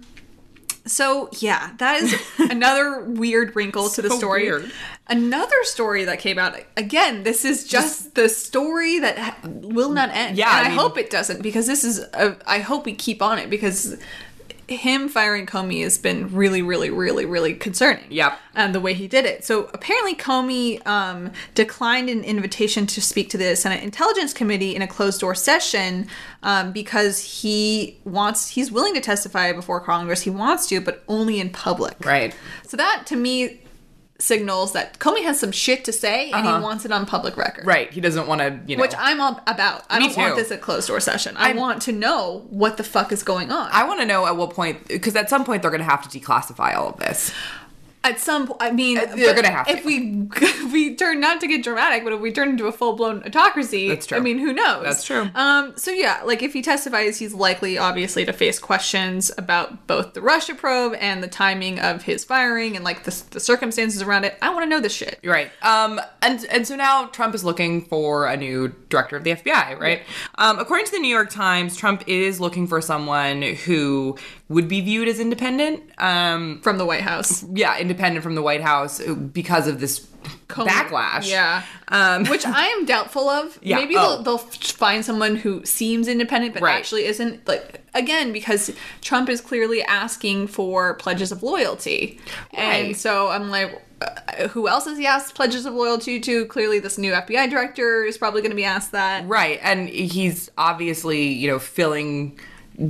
so yeah, that is another weird wrinkle to the So story. weird. Another story that came out, again, this is just, the story that ha- will not end. Yeah, And I, I mean- hope it doesn't, because this is, a, I hope we keep on it, because him firing Comey has been really, really, really, really concerning. Yep. And the way he did it. So apparently Comey um, declined an invitation to speak to the Senate Intelligence Committee in a closed door session um, because he wants, he's willing to testify before Congress. He wants to, but only in public. Right. So that to me signals that Comey has some shit to say and Uh-huh. he wants it on public record. Right. He doesn't want to, you know. Which I'm all about. I Me don't want too. this a closed door session. I I'm- want to know what the fuck is going on. I want to know at what point, because at some point they're going to have to declassify all of this. At some point, I mean, they're but gonna have to. If we if we turn, not to get dramatic, but if we turn into a full blown autocracy, That's true. I mean, who knows? That's true. Um. So yeah, like if he testifies, he's likely, obviously, to face questions about both the Russia probe and the timing of his firing and like the, the circumstances around it. I want to know this shit. You're right. Um, and and so now Trump is looking for a new director of the F B I, right? Um, according to the New York Times, Trump is looking for someone who would be viewed as independent. Um, From the White House. yeah, independent from the White House because of this Comey. backlash. Yeah. Um, Which I am doubtful of. Yeah. Maybe Oh. they'll, they'll find someone who seems independent but Right. actually isn't. Like, again, because Trump is clearly asking for pledges of loyalty. And Right. so I'm like, uh, who else has he asked pledges of loyalty to? Clearly this new F B I director is probably going to be asked that. right, and he's obviously, you know, filling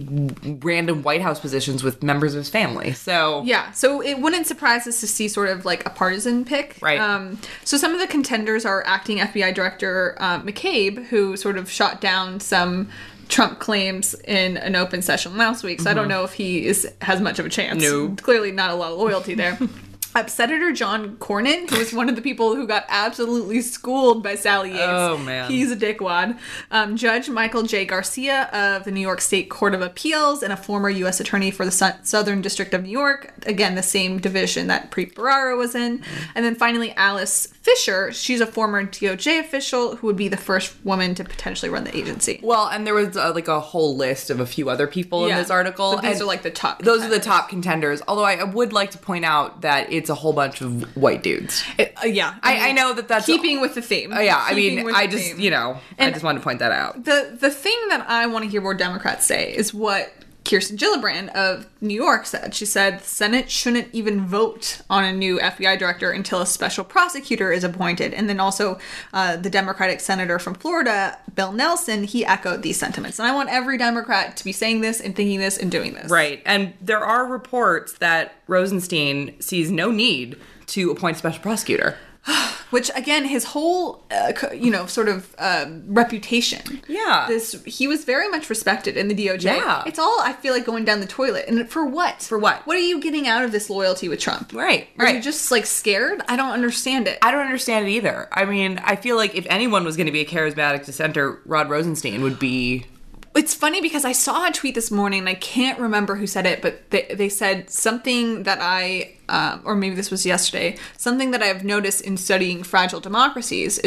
random White House positions with members of his family. So Yeah, so it wouldn't surprise us to see sort of like a partisan pick. Right. Um, so some of the contenders are acting F B I Director uh, McCabe, who sort of shot down some Trump claims in an open session last week. So I don't know if he is has much of a chance. No. Clearly not a lot of loyalty there. Uh, Senator John Cornyn, who was one of the people who got absolutely schooled by Sally Yates. Oh, man. He's a dickwad. Um, Judge Michael J. Garcia of the New York State Court of Appeals and a former U S attorney for the Su- Southern District of New York. Again, the same division that Preet Bharara was in. And then finally, Alice Fisher. She's a former D O J official who would be the first woman to potentially run the agency. well, and there was uh, like a whole list of a few other people Yeah. in this article. But these and are like the top Those are the contenders. top contenders. Although I would like to point out that it's a whole bunch of white dudes. It- uh, yeah. I, I know that that's Keeping with the theme. Uh, yeah, I Keeping mean, with I the just theme. you know, I And- just wanted to point that out. The the thing that I want to hear more Democrats say is what Kirsten Gillibrand of New York said. She said the Senate shouldn't even vote on a new F B I director until a special prosecutor is appointed. And then also uh, the Democratic senator from Florida, Bill Nelson, he echoed these sentiments. And I want every Democrat to be saying this and thinking this and doing this. Right, and there are reports that Rosenstein sees no need to appoint a special prosecutor. Which again, his whole, uh, co- you know, sort of um, reputation. Yeah. This he was very much respected in the D O J. Yeah. It's all I feel like going down the toilet, and for what? For what? What are you getting out of this loyalty with Trump? Right, Are right. you just like scared? I don't understand it. I don't understand it either. I mean, I feel like if anyone was going to be a charismatic dissenter, Rod Rosenstein would be. It's funny because I saw a tweet this morning, and I can't remember who said it, but they, they said something that I, um, or maybe this was yesterday, something that I've noticed in studying fragile democracies is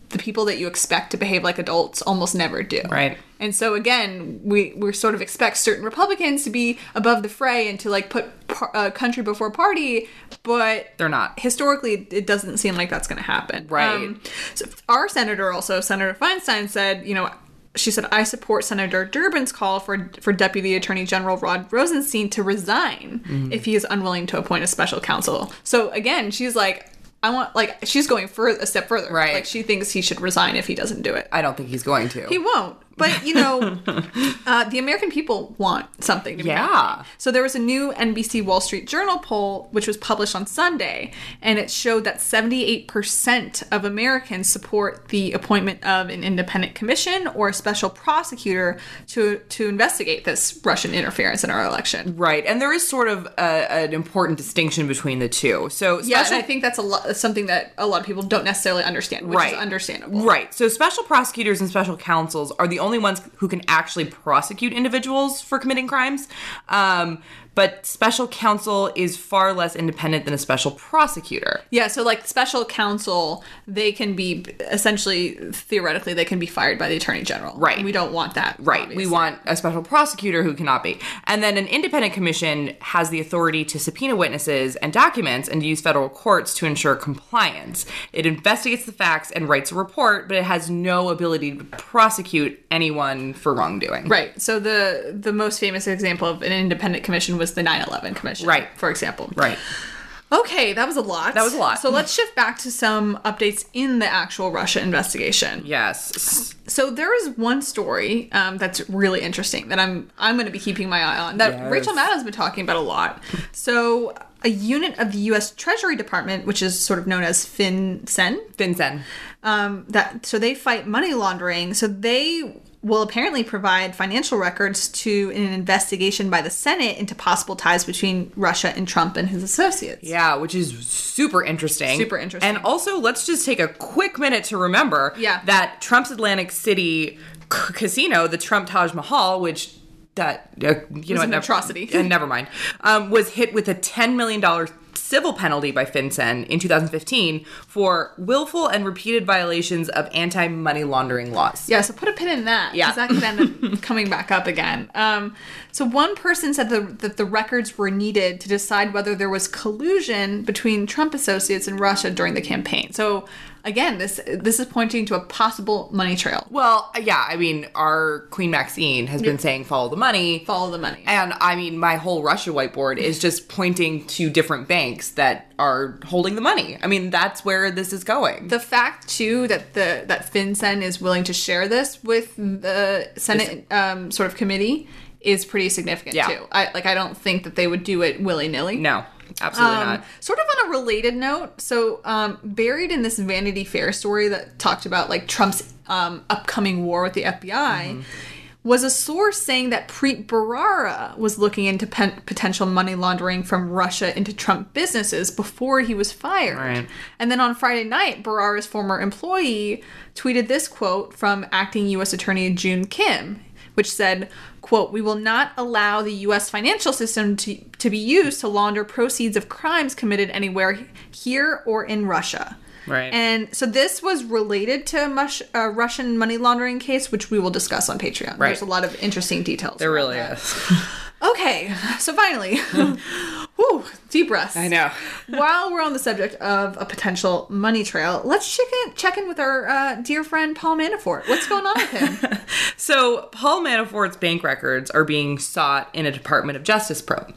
the people that you expect to behave like adults almost never do. Right. And so again, we we sort of expect certain Republicans to be above the fray and to like put par- uh, country before party, but They're not. Historically, it doesn't seem like that's going to happen. Right. Um, so our senator also, Senator Feinstein, said, you know, she said, I support Senator Durbin's call for for Deputy Attorney General Rod Rosenstein to resign mm-hmm. if he is unwilling to appoint a special counsel. So again, she's like, I want, like, she's going further, a step further. Right. Like, she thinks he should resign if he doesn't do it. I don't think he's going to. He won't. But, you know, uh, the American people want something to be Yeah. happening. So there was a new N B C Wall Street Journal poll, which was published on Sunday, and it showed that seventy-eight percent of Americans support the appointment of an independent commission or a special prosecutor to to investigate this Russian interference in our election. Right. And there is sort of a, an important distinction between the two. So Yeah, special- and I think that's a lot, something that a lot of people don't necessarily understand, which Right. is understandable. Right. So special prosecutors and special counsels are the only ones who can actually prosecute individuals for committing crimes. Um, but special counsel is far less independent than a special prosecutor. Yeah, so like special counsel, they can be essentially, theoretically, they can be fired by the attorney general. Right. We don't want that. Right. Obviously. We want a special prosecutor who cannot be. And then an independent commission has the authority to subpoena witnesses and documents and to use federal courts to ensure compliance. It investigates the facts and writes a report, but it has no ability to prosecute anyone for wrongdoing. Right. So the the most famous example of an independent commission was the nine eleven Commission. Right. For example. Right. Okay, that was a lot. That was a lot. So let's shift back to some updates in the actual Russia investigation. Yes. So there is one story um, that's really interesting that I'm I'm going to be keeping my eye on that Yes. Rachel Maddow's been talking about a lot. So a unit of the U S Treasury Department, which is sort of known as FinCEN, FinCEN. um, that so they fight money laundering. So they will apparently provide financial records to an investigation by the Senate into possible ties between Russia and Trump and his associates. Yeah, which is super interesting. Super interesting. And also, let's just take a quick minute to remember Yeah. that Trump's Atlantic City c- casino, the Trump Taj Mahal, which that uh, you know an what, atrocity. uh, never mind, um, was hit with a ten million dollars civil penalty by FinCEN in two thousand fifteen for willful and repeated violations of anti-money laundering laws. Yeah, so put a pin in that. Yeah. Because that could end up coming back up again. Um, so one person said the, that the records were needed to decide whether there was collusion between Trump associates and Russia during the campaign. So again, this this is pointing to a possible money trail. Well, yeah, I mean, our Queen Maxine has been saying follow the money. Follow the money. And I mean, my whole Russia whiteboard is just pointing to different banks that are holding the money. I mean, that's where this is going. The fact too that the that FinCEN is willing to share this with the Senate um, sort of committee is pretty significant Yeah. too. I like I don't think that they would do it willy nilly. No, absolutely Um, not. Sort of on a related note, so um, buried in this Vanity Fair story that talked about like Trump's um, upcoming war with the F B I. Mm-hmm. Was a source saying that Preet Bharara was looking into pen- potential money laundering from Russia into Trump businesses before he was fired. Right. And then on Friday night, Bharara's former employee tweeted this quote from acting U S Attorney June Kim, which said, quote, "We will not allow the U S financial system to, to be used to launder proceeds of crimes committed anywhere here or in Russia." Right. And so this was related to a mush, uh, Russian money laundering case, which we will discuss on Patreon. Right. There's a lot of interesting details. There around really that. is. Okay, so finally, whew, deep breaths. I know. While we're on the subject of a potential money trail, let's check in, check in with our uh, dear friend Paul Manafort. What's going on with him? So, Paul Manafort's bank records are being sought in a Department of Justice probe.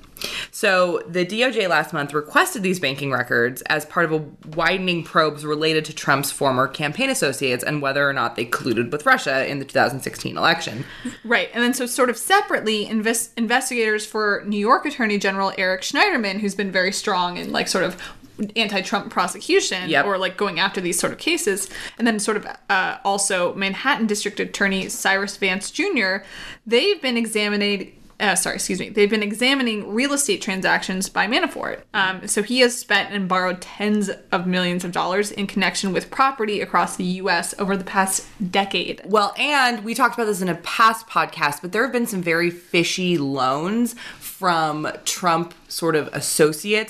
So, the D O J last month requested these banking records as part of a widening probes related to Trump's former campaign associates and whether or not they colluded with Russia in the two thousand sixteen election. Right, and then so sort of separately, invest- investigators for New York Attorney General Eric Schneiderman, who's been very strong in like sort of anti-Trump prosecution Yep. or like going after these sort of cases, and then sort of uh, also Manhattan District Attorney Cyrus Vance Junior They've been examining. Uh, sorry, excuse me. They've been examining real estate transactions by Manafort. Um, so he has spent and borrowed tens of millions of dollars in connection with property across the U S over the past decade. Well, and we talked about this in a past podcast, but there have been some very fishy loans from Trump sort of associates that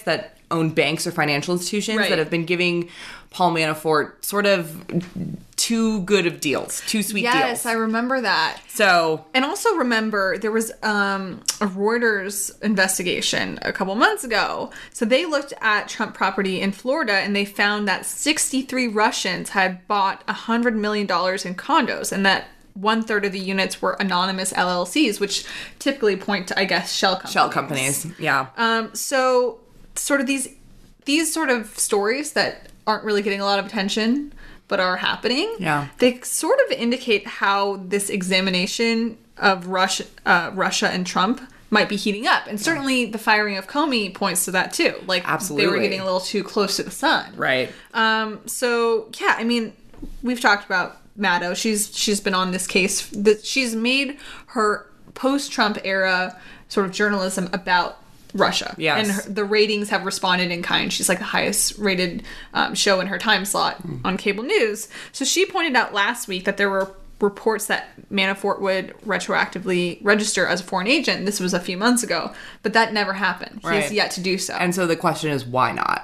owned banks or financial institutions Right. that have been giving Paul Manafort sort of too good of deals, too sweet yes, deals. Yes, I remember that. So, and also remember there was um, a Reuters investigation a couple months ago. So they looked at Trump property in Florida and they found that sixty-three Russians had bought one hundred million dollars in condos and that one third of the units were anonymous L L Cs, which typically point to, I guess, shell companies. Shell companies, yeah. Um, so sort of these these sort of stories that aren't really getting a lot of attention but are happening. Yeah. They sort of indicate how this examination of Russia, uh, Russia and Trump might be heating up. And certainly the firing of Comey points to that too. Like Absolutely. they were getting a little too close to the sun. Right. Um, so yeah, I mean, we've talked about Maddow. She's she's been on this case. That she's made her post-Trump era sort of journalism about Russia. Yes. And her, the ratings have responded in kind. She's like the highest rated um, show in her time slot mm. on cable news. So she pointed out last week that there were reports that Manafort would retroactively register as a foreign agent. This was a few months ago, but that never happened. Right. He's yet to do so. And so the question is, why not?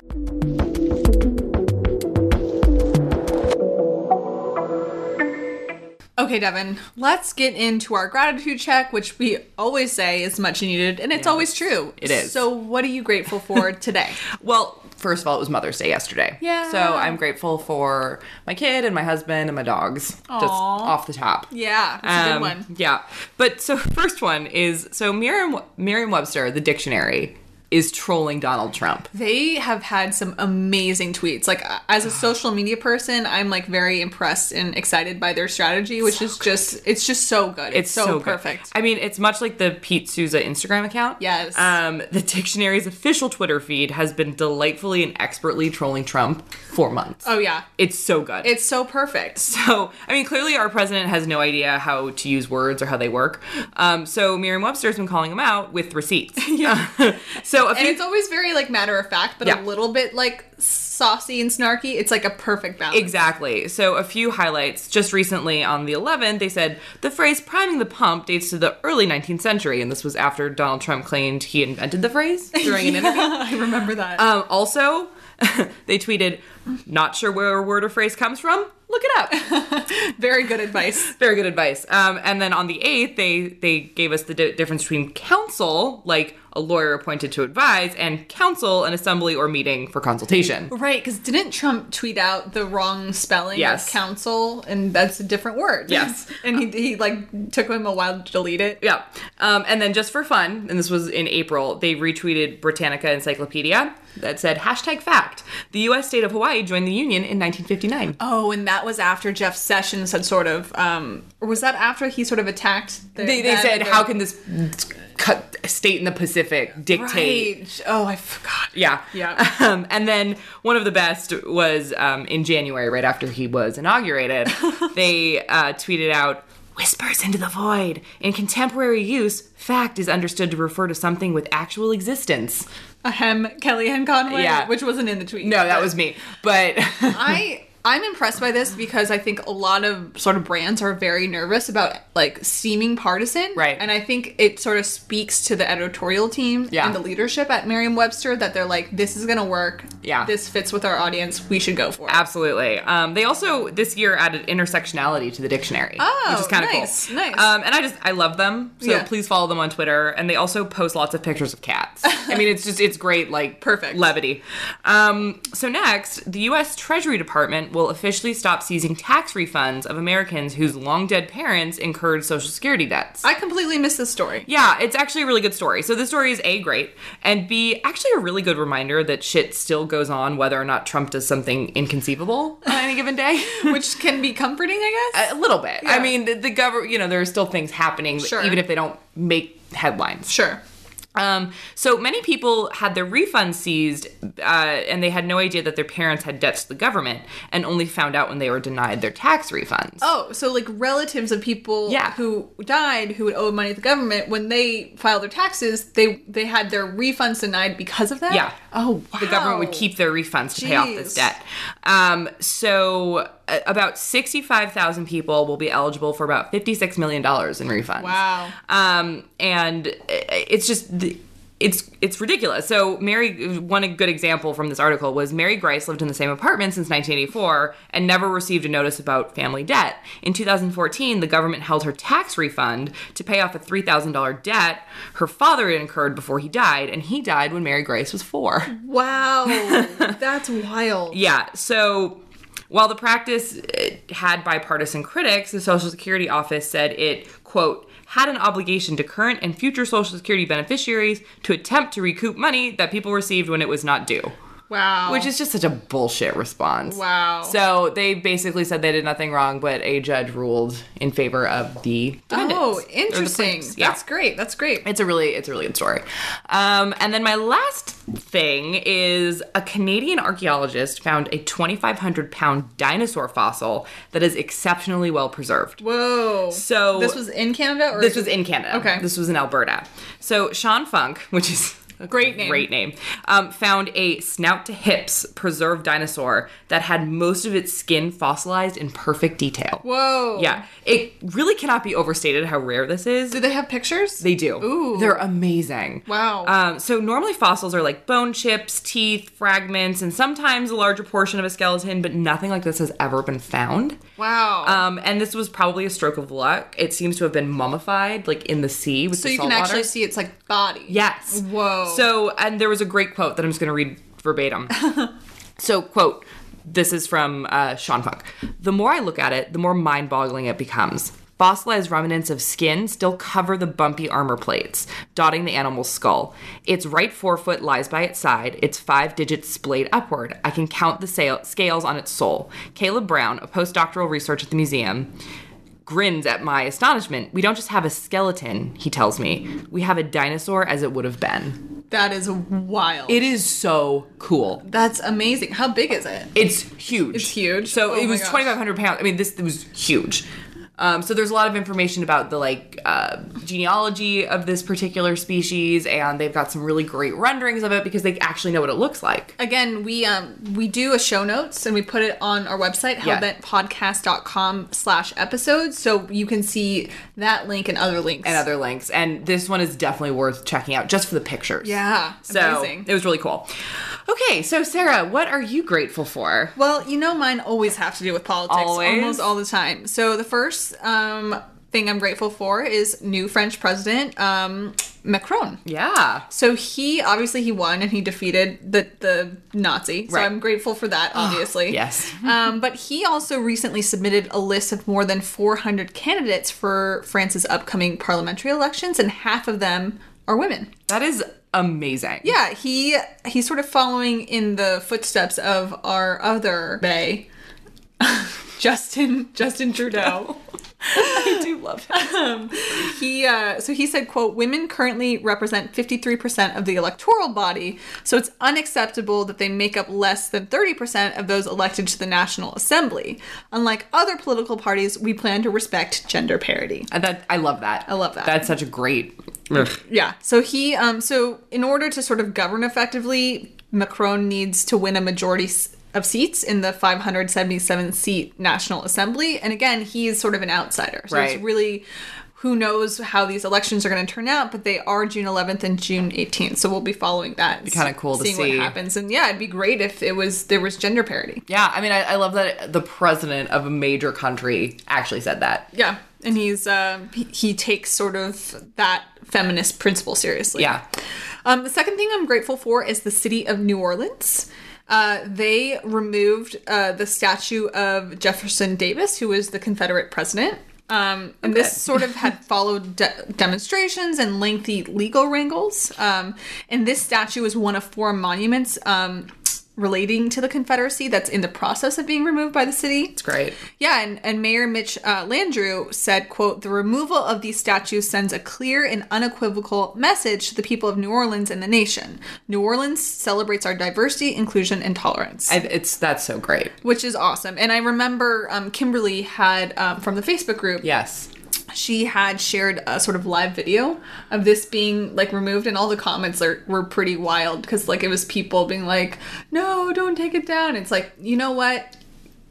Okay, Devin, let's get into our gratitude check, which we always say is much needed, and it's yes, always true. It is. So what are you grateful for today? Well, first of all, it was Mother's Day yesterday. Yeah. So I'm grateful for my kid and my husband and my dogs. Aww. Just off the top. Yeah, that's um, a good one. Yeah. But so first one is, so Merriam, Merriam-Webster, the dictionary, is trolling Donald Trump. They have had some amazing tweets. Like, as a social media person, I'm like very impressed and excited by their strategy, which so is good. just, it's just so good. It's, it's so, so perfect. I mean, it's much like the Pete Souza Instagram account. Yes. Um, the dictionary's official Twitter feed has been delightfully and expertly trolling Trump for months. Oh, yeah. It's so good. It's so perfect. So, I mean, clearly our president has no idea how to use words or how they work. Um, so Merriam-Webster's been calling him out with receipts. Yeah. so a few- and it's always very like matter of fact, but yeah. a little bit like saucy and snarky. It's like a perfect balance. Exactly. So a few highlights. Just recently on the eleventh, they said the phrase priming the pump dates to the early nineteenth century. And this was after Donald Trump claimed he invented the phrase during yeah, an interview. I remember that. Um, also, they tweeted, not sure where a word or phrase comes from. Look it up. Very good advice. Very good advice. Um, and then on the eighth, they, they gave us the di- difference between counsel, like a lawyer appointed to advise, and counsel, an assembly or meeting for consultation. Right, because didn't Trump tweet out the wrong spelling yes. of counsel? And that's a different word. Yes. and he, he, like, took him a while to delete it. Yeah. Um, and then just for fun, and this was in April, they retweeted Britannica Encyclopedia that said, hashtag fact, the U S state of Hawaii joined the Union in nineteen fifty-nine. Oh, and that was after Jeff Sessions had sort of, um, or was that after he sort of attacked? The, they they said, the, how can this cut state in the Pacific dictate? Right. Oh, I forgot. Yeah. Yeah. Um, and then one of the best was um, in January, right after he was inaugurated, they uh, tweeted out, whispers into the void. In contemporary use, fact is understood to refer to something with actual existence. Ahem, Kellyanne Conway, yeah. which wasn't in the tweet. No, that was me. But I I'm impressed by this because I think a lot of sort of brands are very nervous about like seeming partisan. Right. And I think it sort of speaks to the editorial team yeah. and the leadership at Merriam-Webster that they're like, this is going to work. Yeah. This fits with our audience. We should go for it. Absolutely. Um, they also this year added intersectionality to the dictionary. Oh, which is kind of nice, cool. Nice. Um, and I just I love them. So yeah. please follow them on Twitter. And they also post lots of pictures of cats. I mean, it's just it's great, like perfect levity. Um, so next, the U S Treasury Department will officially stop seizing tax refunds of Americans whose long dead parents incurred Social Security debts. I completely missed this story. Yeah, it's actually a really good story. So this story is A, great, and B, actually a really good reminder that shit still goes on whether or not Trump does something inconceivable on any given day. Which can be comforting, I guess? A little bit. Yeah. I mean, the, the government, you know, there are still things happening, sure. even if they don't make headlines. Sure. Um, so many people had their refunds seized, uh, and they had no idea that their parents had debts to the government, and only found out when they were denied their tax refunds. Oh, so like relatives of people yeah. who died who would owe money to the government, when they filed their taxes, they they had their refunds denied because of that? Yeah. Oh, wow. The government would keep their refunds to Jeez. pay off this debt. Um, so uh, about sixty-five thousand people will be eligible for about fifty-six million dollars in refunds. Wow. Um, and it's just... The, it's it's ridiculous. So Mary, one good example from this article was Mary Grice lived in the same apartment since nineteen eighty-four and never received a notice about family debt. In two thousand fourteen, the government held her tax refund to pay off a three thousand dollars debt her father had incurred before he died, and he died when Mary Grice was four. Wow, that's wild. Yeah, so while the practice had bipartisan critics, the Social Security office said it, quote, had an obligation to current and future Social Security beneficiaries to attempt to recoup money that people received when it was not due. Wow. Which is just such a bullshit response. Wow. So they basically said they did nothing wrong, but a judge ruled in favor of the defendants. Oh, interesting. Yeah. That's great. That's great. It's a really, it's a really good story. Um, and then my last thing is a Canadian archaeologist found a twenty-five hundred pound dinosaur fossil that is exceptionally well preserved. Whoa. So this was in Canada? Or This was in Canada. Okay. This was in Alberta. So Sean Funk, which is a Great name. Great name. Um, found a snout to hips preserved dinosaur that had most of its skin fossilized in perfect detail. Whoa. Yeah. It really cannot be overstated how rare this is. Do they have pictures? They do. Ooh. They're amazing. Wow. Um, so normally fossils are like bone chips, teeth, fragments, and sometimes a larger portion of a skeleton, but nothing like this has ever been found. Wow. Um, and this was probably a stroke of luck. It seems to have been mummified, like in the sea with so the you salt can water. actually see its like body. Yes. Whoa. So, and there was a great quote that I'm just going to read verbatim. So, quote, this is from uh, Sean Funk. The more I look at it, the more mind-boggling it becomes. Fossilized remnants of skin still cover the bumpy armor plates, dotting the animal's skull. Its right forefoot lies by its side, its five digits splayed upward. I can count the sail- scales on its sole. Caleb Brown, a postdoctoral researcher at the museum, grins at my astonishment. We don't just have a skeleton, he tells me. We have a dinosaur as it would have been. That is wild. It is so cool. That's amazing. How big is it? It's huge. It's huge? So Oh it my was gosh. twenty-five hundred pounds. I mean, this was huge. Um, so there's a lot of information about the like uh, genealogy of this particular species, and they've got some really great renderings of it because they actually know what it looks like. Again, we um we do a show notes and we put it on our website, Yeah. hellbentpodcast.com slash episodes, so you can see that link and other links. And other links. And this one is definitely worth checking out just for the pictures. Yeah, So amazing. it was really cool. Okay, so Sarah, what are you grateful for? Well, you know mine always have to do with politics. Always? Almost all the time. So the first um, thing I'm grateful for is new French president, um, Macron. Yeah. So he, obviously he won and he defeated the, the Nazi. So Right. I'm grateful for that, obviously. Yes. Um, but he also recently submitted a list of more than four hundred candidates for France's upcoming parliamentary elections, and half of them are women. That is amazing. Yeah, he he's sort of following in the footsteps of our other bae, Justin Justin Trudeau. I do love him. He uh, so he said, quote, women currently represent fifty-three percent of the electoral body, so it's unacceptable that they make up less than thirty percent of those elected to the National Assembly. Unlike other political parties, we plan to respect gender parity. And that I love that. I love that. That's such a great. Yeah. So he, um, so in order to sort of govern effectively, Macron needs to win a majority s- of seats in the five hundred seventy-seven seat National Assembly. And again, he is sort of an outsider. So Right. it's really, who knows how these elections are going to turn out, but they are June eleventh and June eighteenth. So we'll be following that. Be kinda cool to seeing see. what happens. And yeah, it'd be great if it was, there was gender parity. Yeah, I mean, I, I love that the president of a major country actually said that. Yeah. And he's, um, he, he takes sort of that feminist principle seriously. Yeah. Um, the second thing I'm grateful for is the city of New Orleans. Uh, they removed uh, the statue of Jefferson Davis, who was the Confederate president. Um, and Okay. this sort of had followed de- demonstrations and lengthy legal wrangles. Um, and this statue is one of four monuments um, relating to the Confederacy that's in the process of being removed by the city. It's great. Yeah, and, and Mayor Mitch uh, Landrieu said, quote, the removal of these statues sends a clear and unequivocal message to the people of New Orleans and the nation. New Orleans celebrates our diversity, inclusion, and tolerance. I, it's that's so great. Which is awesome. And I remember um, Kimberly had, um, from the Facebook group, Yes. she had shared a sort of live video of this being like removed, and all the comments are, were pretty wild because like it was people being like, no, don't take it down. It's like, you know what?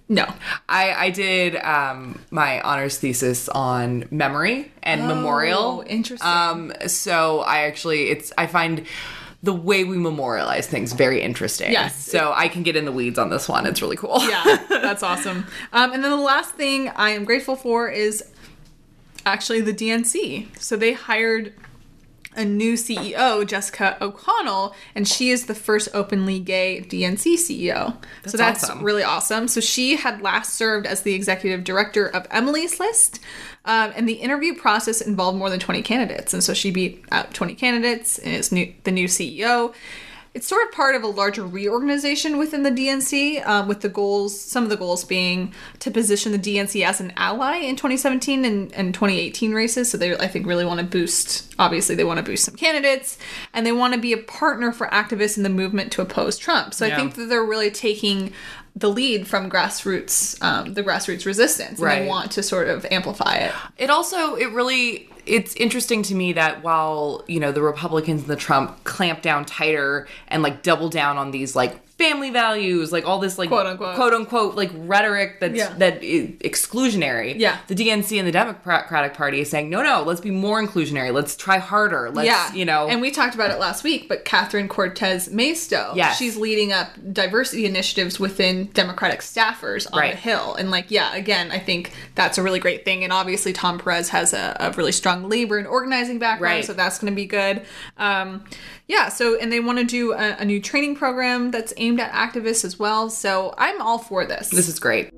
No. I, I did um, my honors thesis on memory and Oh, memorial. interesting. Um, so I actually, it's, I find the way we memorialize things very interesting. Yes. So I can get in the weeds on this one. It's really cool. Yeah, that's awesome. Um, and then the last thing I am grateful for is actually the D N C. So they hired a new C E O, Jessica O'Connell, and she is the first openly gay D N C C E O. That's so that's awesome. really awesome. So she had last served as the executive director of Emily's List, um, and the interview process involved more than twenty candidates. And so she beat out twenty candidates and is new, the new C E O. It's sort of part of a larger reorganization within the D N C, um, with the goals, some of the goals being to position the D N C as an ally in twenty seventeen and, and twenty eighteen races. So they, I think, really want to boost, obviously, they want to boost some candidates, and they want to be a partner for activists in the movement to oppose Trump. So Yeah. I think that they're really taking the lead from grassroots, um, the grassroots resistance, and Right. they want to sort of amplify it. It also, it really, it's interesting to me that while, you know, the Republicans and the Trump clamp down tighter and like double down on these like family values, like all this like Quote, unquote. quote unquote like rhetoric that's Yeah. that is exclusionary. Yeah. The D N C and the Democratic Party is saying, no, no, let's be more inclusionary. Let's try harder. Let's, yeah, you know. and we talked about it last week, but Catherine Cortez Masto, Yes. she's leading up diversity initiatives within Democratic staffers on Right. the Hill. And like, yeah, again, I think that's a really great thing. And obviously Tom Perez has a, a really strong labor and organizing background, Right. so that's going to be good. Um, yeah, so, and they want to do a, a new training program that's aimed at activists as well. So I'm all for this. This is great.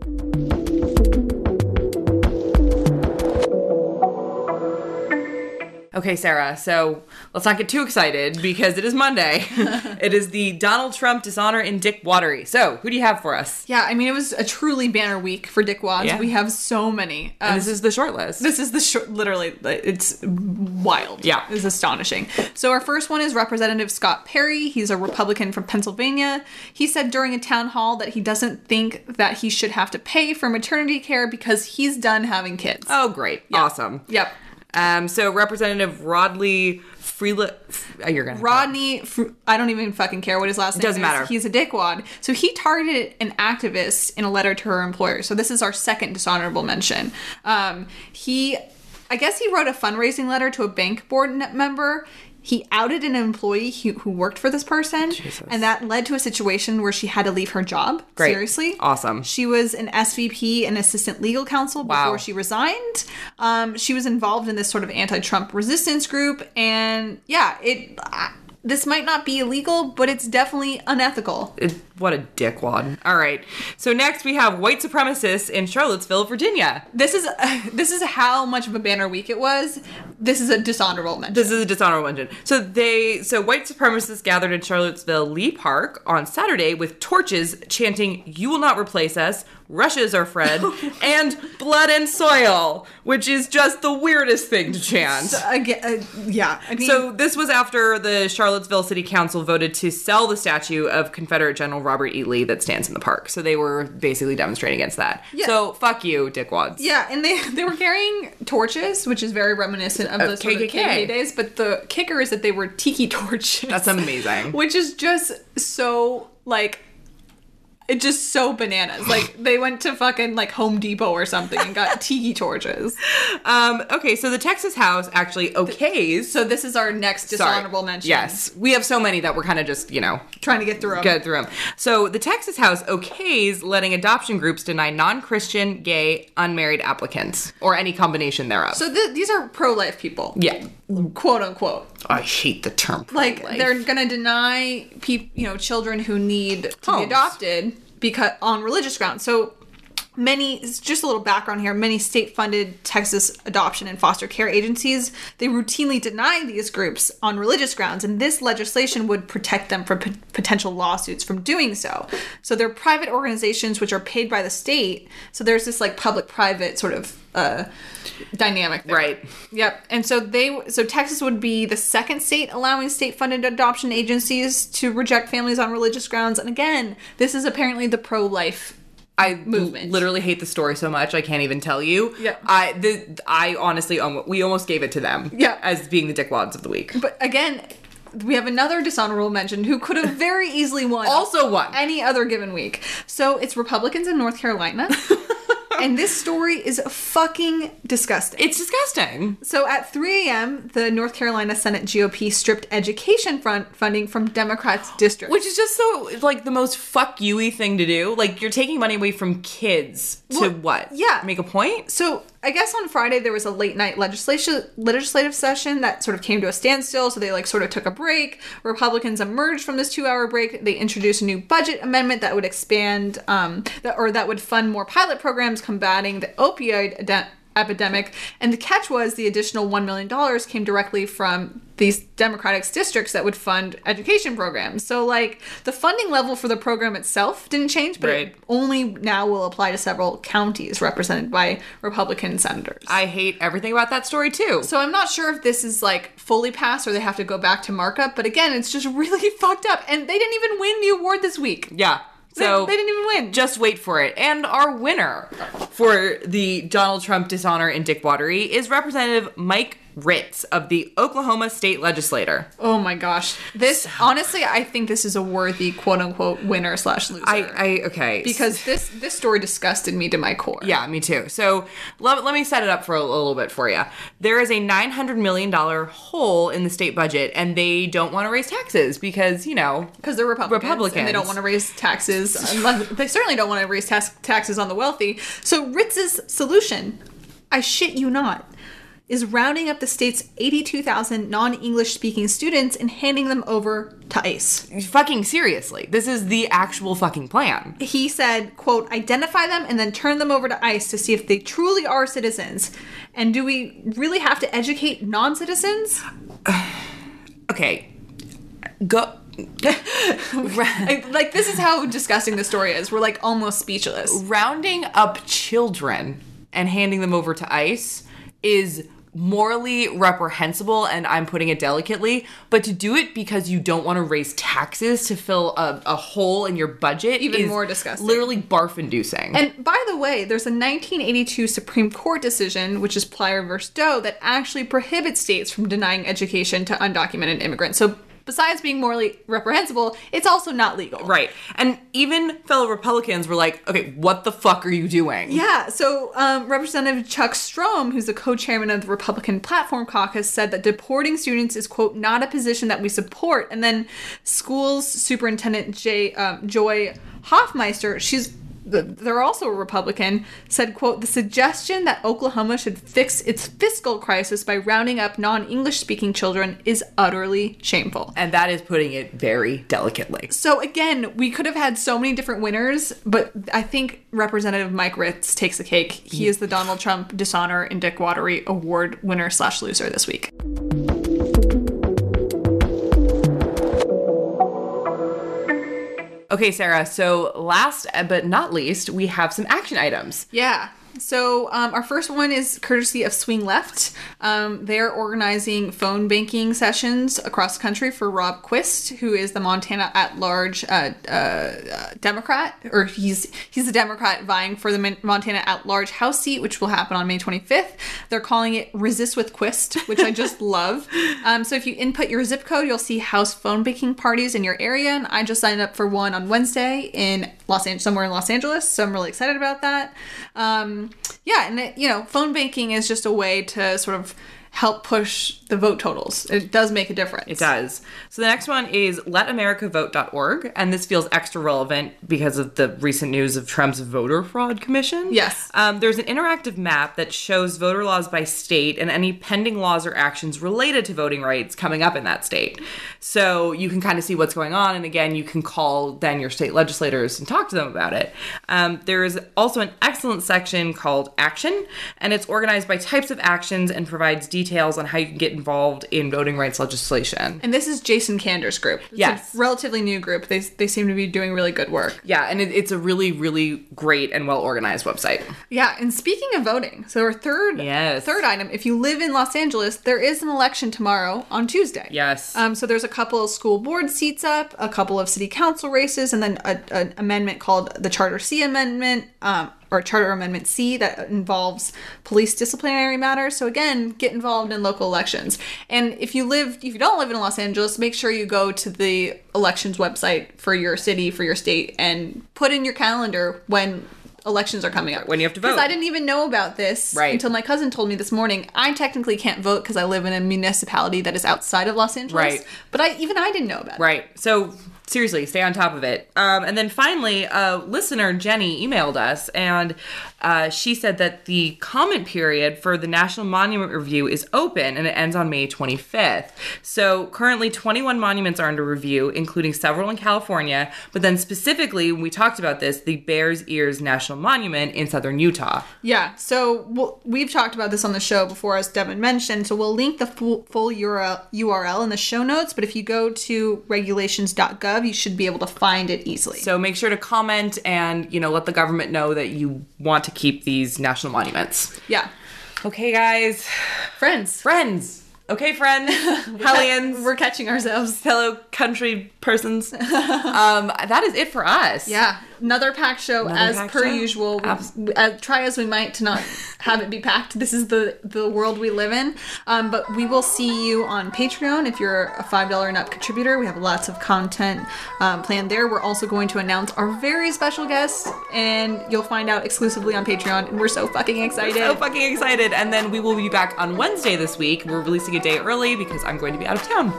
Okay, Sarah, so let's not get too excited because it is Monday. It is the Donald Trump dishonor in Dick Watery. So, who do you have for us? Yeah, I mean, it was a truly banner week for Dick Wads. Yeah. We have so many. Um, And this is the short list. This is the short, literally, it's wild. Yeah. It's astonishing. So our first one is Representative Scott Perry. He's a Republican from Pennsylvania. He said during a town hall that he doesn't think that he should have to pay for maternity care because he's done having kids. Oh, great. Awesome. Yep. Um, so Representative Rodley Freeland, you're gonna Rodney, Fr- I don't even fucking care what his last name Doesn't is. matter. He's a dickwad. So he targeted an activist in a letter to her employer. So this is our second dishonorable mention. Um, he, I guess he wrote a fundraising letter to a bank board n- member. He outed an employee who, who worked for this person. Jesus. And that led to a situation where she had to leave her job. Great. Seriously. Awesome. She was an S V P and assistant legal counsel before Wow. she resigned. Um, she was involved in this sort of anti-Trump resistance group, and yeah, it. I, this might not be illegal, but it's definitely unethical. It, what a dickwad. All right. So next we have white supremacists in Charlottesville, Virginia. This is this is how much of a banner week it was. This is a dishonorable mention. This is a dishonorable mention. So they, so white supremacists gathered in Charlottesville Lee Park on Saturday with torches chanting, "You will not replace us. Russia's our friend," and "blood and soil," which is just the weirdest thing to chant. Again, uh, yeah. I mean, So this was after the Charlottesville City Council voted to sell the statue of Confederate General Robert E. Lee that stands in the park. So they were basically demonstrating against that. Yeah. So fuck you, dickwads. yeah, and they they were carrying torches, which is very reminiscent of Of the sort of K K K. K K K days. But the kicker is that they were tiki torches. That's amazing. Which is just so, like, it's just so bananas. Like, they went to fucking, like, Home Depot or something and got tiki torches. Um, okay, so the Texas House actually okays. So this is our next Sorry. dishonorable mention. Yes. We have so many that we're kind of just, you know, Trying to get through them. get through them. So the Texas House okays letting adoption groups deny non-Christian, gay, unmarried applicants, or any combination thereof. So th- these are pro-life people. yeah. Quote unquote. I hate the term Like, pro-life. they're gonna deny peop you know, children who need to Homes. be adopted because on religious grounds. So many, it's just a little background here, many state-funded Texas adoption and foster care agencies, they routinely deny these groups on religious grounds, and this legislation would protect them from p- potential lawsuits from doing so. So they're private organizations which are paid by the state, so there's this like public-private sort of uh, dynamic there. Right. Yep. And so they so Texas would be the second state allowing state-funded adoption agencies to reject families on religious grounds. And again, this is apparently the pro-life I movement. literally hate the story so much I can't even tell you. Yeah. I the I honestly almost, we almost gave it to them. Yeah. As being the dickwads of the week. But again, we have another dishonorable mention who could have very easily won. Also won. Any other given week. So it's Republicans in North Carolina. And this story is fucking disgusting. It's disgusting. So at three a.m., the North Carolina Senate G O P stripped education front funding from Democrats' districts. Which is just so, like, the most fuck you-y thing to do. Like, you're taking money away from kids to Well, what? yeah. Make a point? So I guess on Friday there was a late night legislation legislative session that sort of came to a standstill. So they like sort of took a break. Republicans emerged from this two hour break. They introduced a new budget amendment that would expand, um, that, or that would fund more pilot programs combating the opioid ade- epidemic. And the catch was the additional one million dollars came directly from these Democratic districts that would fund education programs. So, like, the funding level for the program itself didn't change, but Right. it only now will apply to several counties represented by Republican senators. I hate everything about that story, too. So I'm not sure if this is, like, fully passed or they have to go back to markup. But again, it's just really fucked up. And they didn't even win the award this week. Yeah. They- So they, didn't even win. just wait for it. And our winner for the Donald Trump dishonor in Dick Watery is Representative Mike Ritz of the Oklahoma State Legislature. Oh my gosh. This, honestly, I think this is a worthy quote-unquote winner slash loser. I, I, okay. Because this this story disgusted me to my core. Yeah, me too. So let, let me set it up for a, a little bit for you. There is a nine hundred million dollars hole in the state budget, and they don't want to raise taxes because, you know... Because they're Republicans, Republicans. and they don't want to raise taxes. Unless, they certainly don't want to raise tax, taxes on the wealthy. So Ritz's solution, I shit you not, is rounding up the state's eighty-two thousand non-English speaking students and handing them over to ICE. Fucking seriously. This is the actual fucking plan. He said, quote, identify them and then turn them over to ICE to see if they truly are citizens. And do we really have to educate non-citizens? Okay. Go... I- like, this is how disgusting the story is. We're, like, almost speechless. Rounding up children and handing them over to ICE is morally reprehensible, and I'm putting it delicately, but to do it because you don't want to raise taxes to fill a, a hole in your budget Even is more disgusting. literally barf-inducing. And by the way, there's a nineteen eighty-two Supreme Court decision, which is Plyer versus Doe, that actually prohibits states from denying education to undocumented immigrants. So besides being morally reprehensible, it's also not legal. Right. And even fellow Republicans were like, okay, what the fuck are you doing? Yeah, so um, Representative Chuck Strom, who's the co-chairman of the Republican Platform Caucus, said that deporting students is, quote, not a position that we support. And then schools superintendent Jay, um, Joy Hoffmeister, she's they're also a Republican, said, quote, the suggestion that Oklahoma should fix its fiscal crisis by rounding up non-English speaking children is utterly shameful. And that is putting it very delicately. So again, we could have had so many different winners, but I think Representative Mike Ritz takes the cake. He is the Donald Trump Dishonor in Dick Watery Award winner slash loser this week. Okay, Sarah, so last but not least, we have some action items. Yeah. So um, our first one is courtesy of Swing Left. Um, they're organizing phone banking sessions across the country for Rob Quist, who is the Montana at-large uh, uh, Democrat, or he's he's a Democrat vying for the Montana at-large House seat, which will happen on May twenty-fifth. They're calling it Resist with Quist, which I just love. Um, so if you input your zip code, you'll see House phone banking parties in your area, and I just signed up for one on Wednesday in Los Angeles, somewhere in Los Angeles, so I'm really excited about that. Um, Yeah, and it, you know, phone banking is just a way to sort of help push the vote totals. It does make a difference. It does. So the next one is let america vote dot org, and this feels extra relevant because of the recent news of Trump's voter fraud commission. Yes. Um, there's an interactive map that shows voter laws by state and any pending laws or actions related to voting rights coming up in that state. So you can kind of see what's going on, and again, you can call then your state legislators and talk to them about it. Um, there is also an excellent section called Action, and it's organized by types of actions and provides details on how you can get involved in voting rights legislation. And this is Jason Kander's group. It's Yes. a relatively new group. They, they seem to be doing really good work. Yeah, and it, it's a really, really great and well-organized website. Yeah, and speaking of voting, so our third Yes. third item, if you live in Los Angeles, there is an election tomorrow on Tuesday. Yes. Um, so there's a couple of school board seats up, a couple of city council races, and then a, an amendment called the Charter C Amendment. Um, or Charter Amendment C that involves police disciplinary matters. So again, get involved in local elections. And if you live, if you don't live in Los Angeles, make sure you go to the elections website for your city, for your state, and put in your calendar when elections are coming up. When you have to vote. Because I didn't even know about this right. until my cousin told me this morning. I technically can't vote because I live in a municipality that is outside of Los Angeles. Right. But I even I didn't know about it. Right. So seriously, stay on top of it. Um, and then finally, a listener, Jenny, emailed us, and uh, she said that the comment period for the National Monument Review is open, and it ends on May twenty-fifth. So currently, twenty-one monuments are under review, including several in California, but then specifically, when we talked about this, the Bears Ears National Monument in southern Utah. Yeah, so we'll, we've talked about this on the show before, as Devin mentioned, so we'll link the full, full U R L in the show notes, but if you go to regulations dot gov, you should be able to find it easily. So make sure to comment and, you know, let the government know that you want to keep these national monuments. Yeah. Okay, guys. Friends. Friends. Okay, friend. Hellions. We're catching ourselves. Fellow country persons. um, that is it for us. Yeah. Another packed show, Another as packed per show? usual. Abs- We, uh, try as we might to not have it be packed. This is the, the world we live in. Um, but we will see you on Patreon if you're a five dollars and up contributor. We have lots of content um, planned there. We're also going to announce our very special guest, and you'll find out exclusively on Patreon. And we're so fucking excited. So fucking excited. And then we will be back on Wednesday this week. We're releasing a day early because I'm going to be out of town.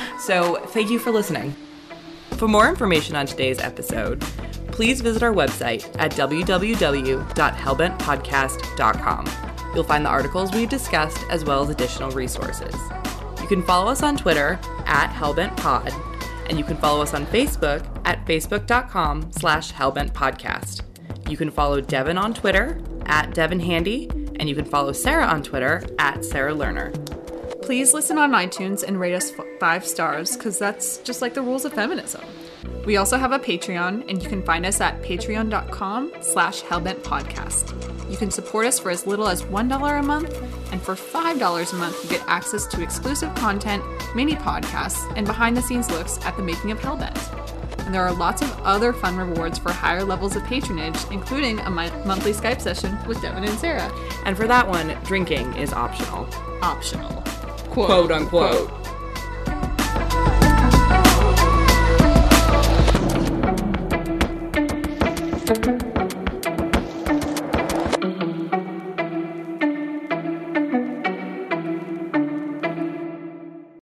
So thank you for listening. For more information on today's episode, please visit our website at w w w dot hellbent podcast dot com. You'll find the articles we've discussed as well as additional resources. You can follow us on Twitter at hellbentpod, and you can follow us on Facebook at facebook.com slash hellbentpodcast. You can follow Devin on Twitter at Devin Handy, and you can follow Sarah on Twitter at Sarah Lerner. Please listen on iTunes and rate us f- five stars, because that's just like the rules of feminism. We also have a Patreon, and you can find us at patreon.com slash hellbentpodcast. You can support us for as little as one dollar a month, and for five dollars a month you get access to exclusive content, mini podcasts, and behind-the-scenes looks at the making of Hellbent. And there are lots of other fun rewards for higher levels of patronage, including a mi- monthly Skype session with Devin and Sarah. And for that one, drinking is optional. Optional. Quote, quote unquote.